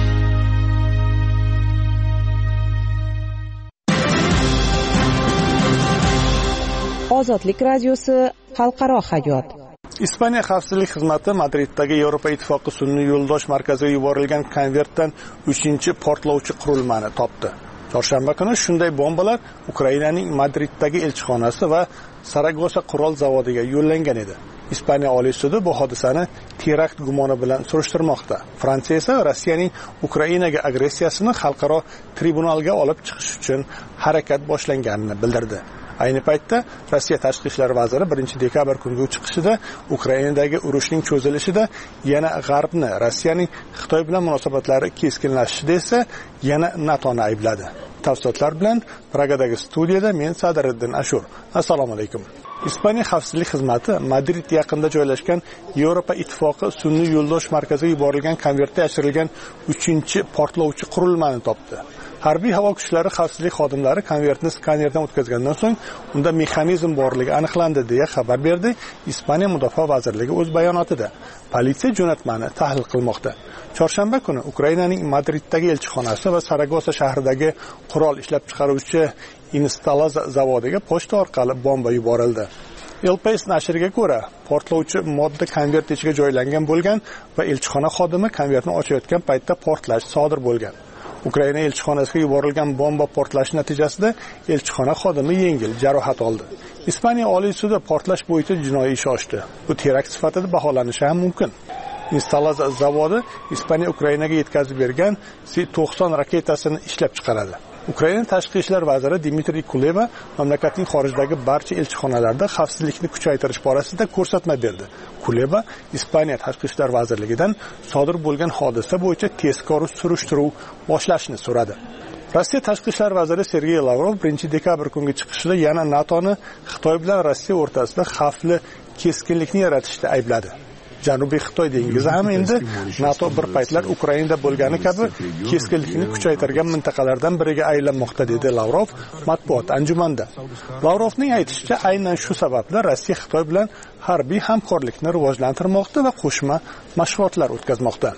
Ozodlik radiosi xalqaro hayot. Ispaniya xavfsizlik xizmati Madriddagi Yevropa ittifoqi sun'iy yo'ldosh markaziga yuborilgan konvertdan uchinchi portlovchi qurilmani topdi. Chorshanba kuni shunday bombalar Ukrainaning Madriddagi elchixonasi va Saragosa qurol zavodiga yo'llangan edi. Ispaniya Oliy sudi bu hodisani terakt gumoni bilan surishtirmoqda. Fransiya esa Rossiyaning Ukrainaga agressiyasini xalqaro tribunalga olib chiqish uchun harakat boshlanganini bildirdi. Ayni paytda Rossiya tashqi ishlar vaziri birinchi dekabr kungi chiqishida Ukrainadagi urushning cho'zilishida yana G'arbni, Rossiyaning Xitoy bilan munosabatlari keskinlashishida esa yana NATOni aybladi. Tafsilotlar bilan Pragadagi studiyada men Sadiriddin Ashur. Assalomu alaykum. Ispaniya xavfsizlik xizmati Madrid yaqinida joylashgan Yevropa ittifoqi sun'iy yo'ldosh markaziga yuborilgan konvertda yashirilgan uchinchi portlovchi qurilmani topdi. Harbiy havo kuchlari xavfsizlik xodimlari konvertni skanerdan o'tkazgandan so'ng unda mexanizm borligi aniqlandi deya xabar berdi Ispaniya Mudofaa vazirligi o'z bayonotida. Politsiya jo'natmani tahlil qilmoqda. Chorshanba kuni Ukrainaning Madriddagi elchixonasi va Saragosa shahridagi qurol ishlab chiqaruvchi Instalaza zavodiga pochta orqali bomba yuborildi. El País nashriga ko'ra, portlovchi modda konvert ichiga joylangan bo'lgan va elchixona xodimi konvertni ochayotgan paytda portlash sodir bo'lgan. Ukraina elchixonasiga yuborilgan bomba portlashi natijasida elchixona xodimi yengil jarohat oldi. Ispaniya Oliy sudi portlash bo'yicha jinoiy ish ochdi. Bu terakt sifatida baholanishi ham mumkin. Instalaza zavodi Ispaniya Ukrainaga yetkazib bergan S to'qson raketasini ishlab chiqaradi. Ukraina tashqi ishlar vaziri Dmitriy Kuleba mamlakatning xorijdagi barcha elchixonalarda xavfsizlikni kuchaytirish borasida ko'rsatma berdi. Kuleba Ispaniya tashqi ishlar vazirligidan sodir bo'lgan hodisa bo'yicha tezkor surishtiruv boshlashni so'radi. Rossiya tashqi ishlar vaziri Sergey Lavrov birinchi dekabr kungi chiqishida yana NATOni Xitoy bilan Rossiya o'rtasida xavfli keskinlikni yaratishda aybladi. Janubiy Xitoy dengizi ham endi NATO bir paytlar Ukrainada bo'lgani kabi keskinlikni kuchaytirgan mintaqalardan biriga aylanmoqda dedi Lavrov matbuot anjumanda. Lavrovning aytishicha, aynan shu sababli Rossiya Xitoy bilan harbiy hamkorlikni rivojlantirmoqda va qo'shma mashg'ulotlar o'tkazmoqda.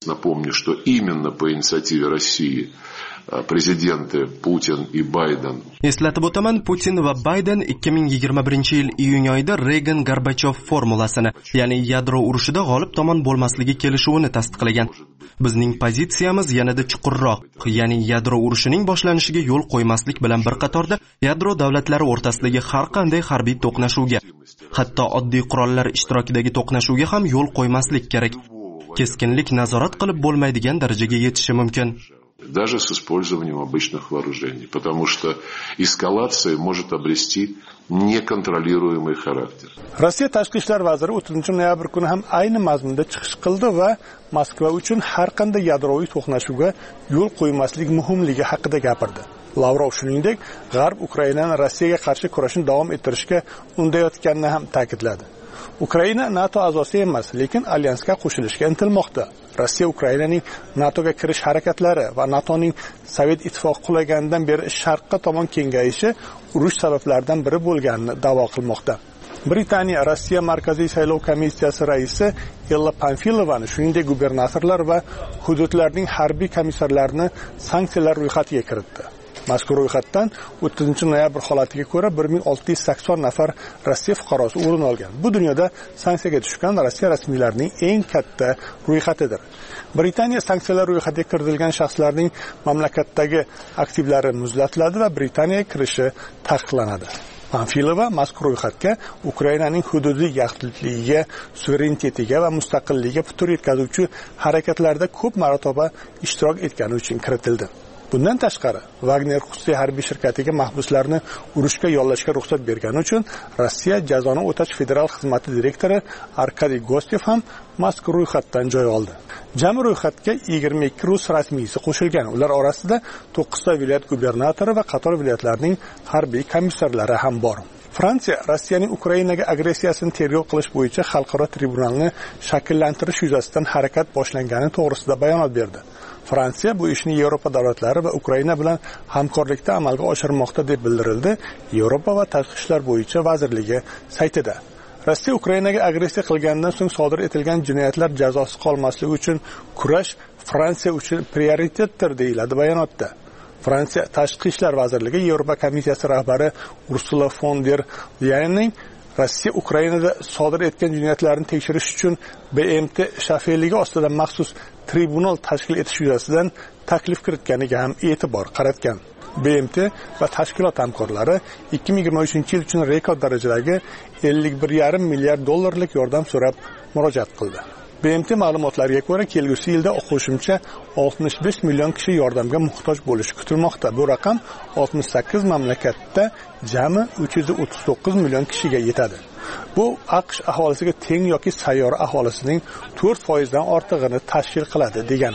Напомню, что именно по инициативе России президенты Putin и Bayden. Eslatib o'taman, Putin va Bayden ikki ming yigirma birinchi yil iyun oyida Reagan-Gorbachov formulasini, ya'ni yadro urushida g'olib tomon bo'lmasligi kelishuvini tasdiqlagan. Bizning pozitsiyamiz yanada chuqurroq, ya'ni yadro urushining boshlanishiga yo'l qo'ymaslik bilan bir qatorda yadro davlatlari o'rtasidagi har qanday harbiy to'qnashuvga, hatto oddiy qurollar ishtirokidagi to'qnashuvga ham yo'l qo'ymaslik kerak. Keskinlik nazorat qilib bo'lmaydigan darajaga yetishi mumkin. Даже с использованием обычных вооружений, потому что эскалация может обрести неконтролируемый характер. Rossiya tashqi ishlar vaziri o'ttizinchi noyabr kuni ham ayni mazmunda chiqish qildi va Moskva uchun har qanday yadroviy to'qnashuvga yo'l qo'ymaslik muhimligi haqida gapirdi. Lavrov shuningdek, G'arb Ukrainani Rossiyaga qarshi kurashni davom ettirishga undayotganini ham ta'kidladi. Ukraina NATO a'zosi emas, lekin alyansga qo'shilishga intilmoqda. Rossiya Ukrainaning NATOga kirish harakatlari va NATOning Sovet ittifoqi qulaganidan beri sharqqa tomon kengayishi urush sabablaridan biri bo'lganini da'vo qilmoqda. Britaniya Rossiya Markaziy saylov komissiyasi raisi Ella Pamfilovani, shuningdek gubernatorlar va hududlarning harbiy komissarlarini sanksiyalar ro'yxatiga kiritdi. Mazkur ro'yxatdan o'ttizinchi noyabr holatiga ko'ra bir ming olti yuz sakson nafar Rossiya fuqarosi o'rin olgan. Bu dunyoda sanksiyaga tushgan Rossiya rasmiylarining eng katta ro'yxatidir. Britaniya sanksiyalar ro'yxatiga kiritilgan shaxslarning mamlakatdagi aktivlari muzlatiladi va Britaniyaga kirishi taqiqlanadi. Pamfilova mazkur ro'yxatga Ukrainaning hududiy yaxlitligiga, suverenitetiga va mustaqilligiga putur yetkazuvchi harakatlarda ko'p marotaba ishtirok etgani uchun kiritildi. Bundan tashqari, Wagner xususiy harbiy shirkatiga mahbuslarni urushga yollashga ruxsat bergani uchun Rossiya jazoni o'tash federal xizmati direktori Arkadiy Gostev ham mazkur ro'yxatdan joy oldi. Jami ro'yxatga yigirma ikki rus rasmiysi qo'shilgan. Ular orasida to'qqizta viloyat gubernatori va qator viloyatlarning harbiy komissarlari ham bor. Fransiya Rossiyaning Ukrainaga agressiyasini tergov qilish bo'yicha xalqaro tribunalni shakllantirish yuzasidan harakat boshlangani to'g'risida bayonot berdi. Fransiya bu ishni Yevropa davlatlari va Ukraina bilan hamkorlikda amalga oshirmoqda deb bildirildi Yevropa va tashqi ishlar bo'yicha vazirligi saytida. Rossiya Ukrainaga agressiya qilgandan so'ng sodir etilgan jinoyatlar jazosiz qolmasligi uchun kurash Fransiya uchun prioritetdir deyiladi bayonotda. Fransiya Tashqi ishlar vazirligi Yevropa komissiyasi rahbari Ursula von der Leyenning Rossiya Ukrainada sodir etgan jinoyatlarni tekshirish uchun B M T shafeligi ostida maxsus tribunal tashkil etish yuzasidan taklif kiritganiga ham e'tibor qaratgan. B M T va tashkilot hamkorlari ikki ming yigirma uchinchi yil uchun rekord darajadagi ellik bir yarim milliard dollarlik yordam so'rab murojaat qildi. B M T ma'lumotlariga ko'ra, kelgusi yilda qo'shimcha oltmish besh million kishi yordamga muhtoj bo'lishi kutilmoqda. Bu raqam oltmish sakkiz mamlakatda jami uch yuz o'ttiz to'qqiz million kishiga yetadi. Bu AQSh aholisiga teng yoki sayyora aholisining to'rt foiz dan ortig'ini tashkil qiladi degani.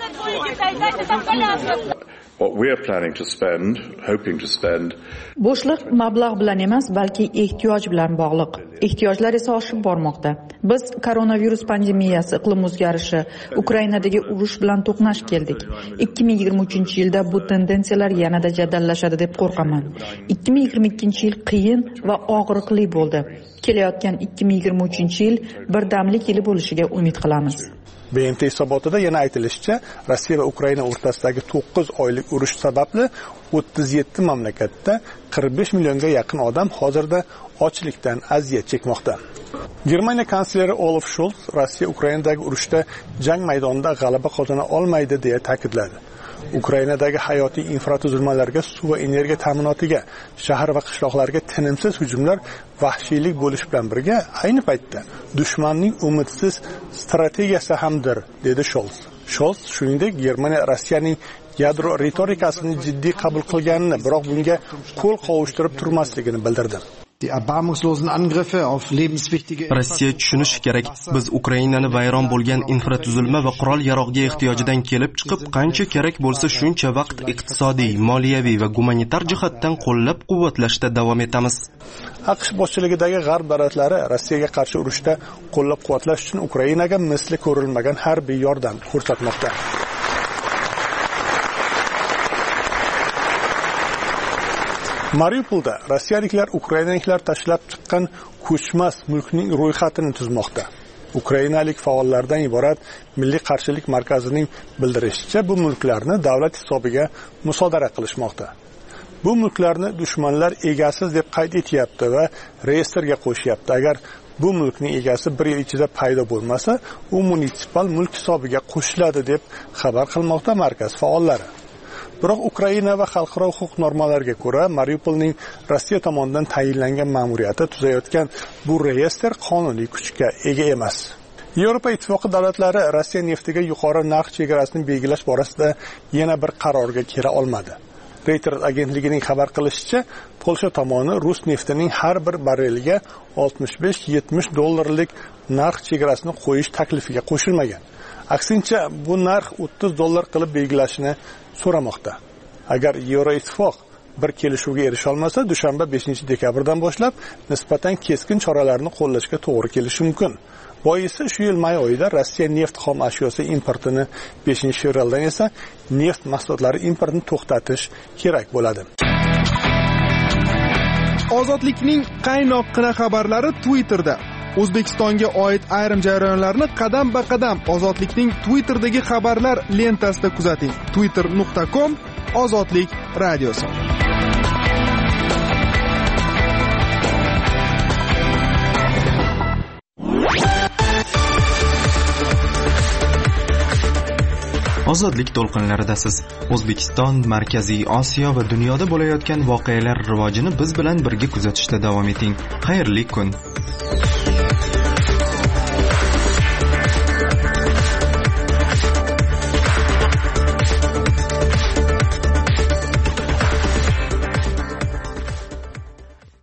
What we are planning to spend, hoping to spend. Bo'shliq mablag' bilan emas, balki ehtiyoj bilan bog'liq. Ehtiyojlar esa oshib bormoqda. Biz koronavirus pandemiyasi, iqlim o'zgarishi, Ukrainadagi urush bilan to'qnash keldik. ikki ming yigirma uchinchi yilda bu tendensiyalar yanada jadallashadi deb qo'rqaman. ikki ming yigirma ikkinchi yil qiyin va og'riqli bo'ldi. Kelayotgan ikki ming yigirma uchinchi yil birdamlik yili bo'lishiga umid qilamiz. B M T hisobotida yana aytilishicha, Rossiya va Ukraina o'rtasidagi to'qqiz oylik urush sababli o'ttiz yetti mamlakatda qirq besh millionga yaqin odam hozirda ochlikdan aziyat chekmoqda. Germaniya kansleri Olaf Scholz Rossiya Ukrainadagi urushda jang maydonida g'alaba qozona olmaydi deya ta'kidladi. Ukrainadagi hayotiy infratuzilmalarga, suv va energiya ta'minotiga, shahar va qishloqlarga tinimsiz hujumlar vahshiylik bo'lish bilan birga ayni paytda dushmanning umidsiz strategiyasi hamdir, dedi Scholz. Scholz shuningdek Germaniya Rossiyaning yadro retorikasini jiddiy qabul qilganini, biroq bunga qo'l qovushtirib turmasligini bildirdi. Rossiya tushunishi kerak, biz Ukrainani vayron bo'lgan infratuzilma va qurol-yarog'ga ehtiyojidan kelib chiqib, qancha kerak bo'lsa shuncha vaqt iqtisodiy, moliyaviy va gumanitar jihatdan qo'llab-quvvatlashda davom etamiz. AQSh boshchiligidagi g'arb davlatlari Rossiyaga qarshi urushda qo'llab-quvvatlash uchun Ukrainaga misli ko'rilmagan harbiy yordam ko'rsatmoqda. Mariupolda rossiyaliklar ukrainaliklar tashlab chiqqan ko'chmas mulkning ro'yxatini tuzmoqda. Ukrainalik faollardan iborat Milliy qarshilik markazining bildirishicha, bu mulklarni davlat hisobiga musodara qilishmoqda. Bu mulklarni dushmanlar egasiz deb qayd etyapti va reyestrga qo'shyapti. Agar bu mulkning egasi bir yil ichida paydo bo'lmasa, u munitsipal mulk hisobiga qo'shiladi deb xabar qilmoqda markaz faollari. Biroq Ukraina va xalqaro huquq normalariga ko'ra, Mariupolning Rossiya tomonidan tayinlangan ma'muriyati tuzayotgan bu reyestr qonuniy kuchga ega emas. Yevropa Ittifoqi davlatlari Rossiya neftiga yuqori narx chegarasini belgilash borasida yana bir qarorga kela olmadi. Reuters agentligining xabar qilishicha, Polsha tomoni rus neftining har bir barreliga oltmish besh yetmish dollarlik narx chegarasini qo'yish taklifiga qo'shilmagan. Aksincha, bu narx o'ttiz dollar qilib belgilashni so'ramoqda. Agar Yevroittifoq bir kelishuvga erisha olmasa, dushanba beshinchi dekabrdan boshlab nisbatan keskin choralarni qo'llashga to'g'ri kelishi mumkin. Boisi shu yil may oyida Rossiya neft xom ashyosi importini, beshinchi fevraldan esa neft mahsulotlari importini to'xtatish kerak bo'ladi. Ozodlikning qaynoqqina xabarlari Twitterda. O'zbekistonga oid ayrim jarayonlarni qadam-ba-qadam Ozodlikning Twitterdagi xabarlar lentasida kuzating. twitter nuqta com Ozodlik radiosi. Ozodlik to'lqinlaridasiz. O'zbekiston, Markaziy Osiyo va dunyoda bo'layotgan voqealar rivojini biz bilan birga kuzatishda davom eting. Xayrli kun.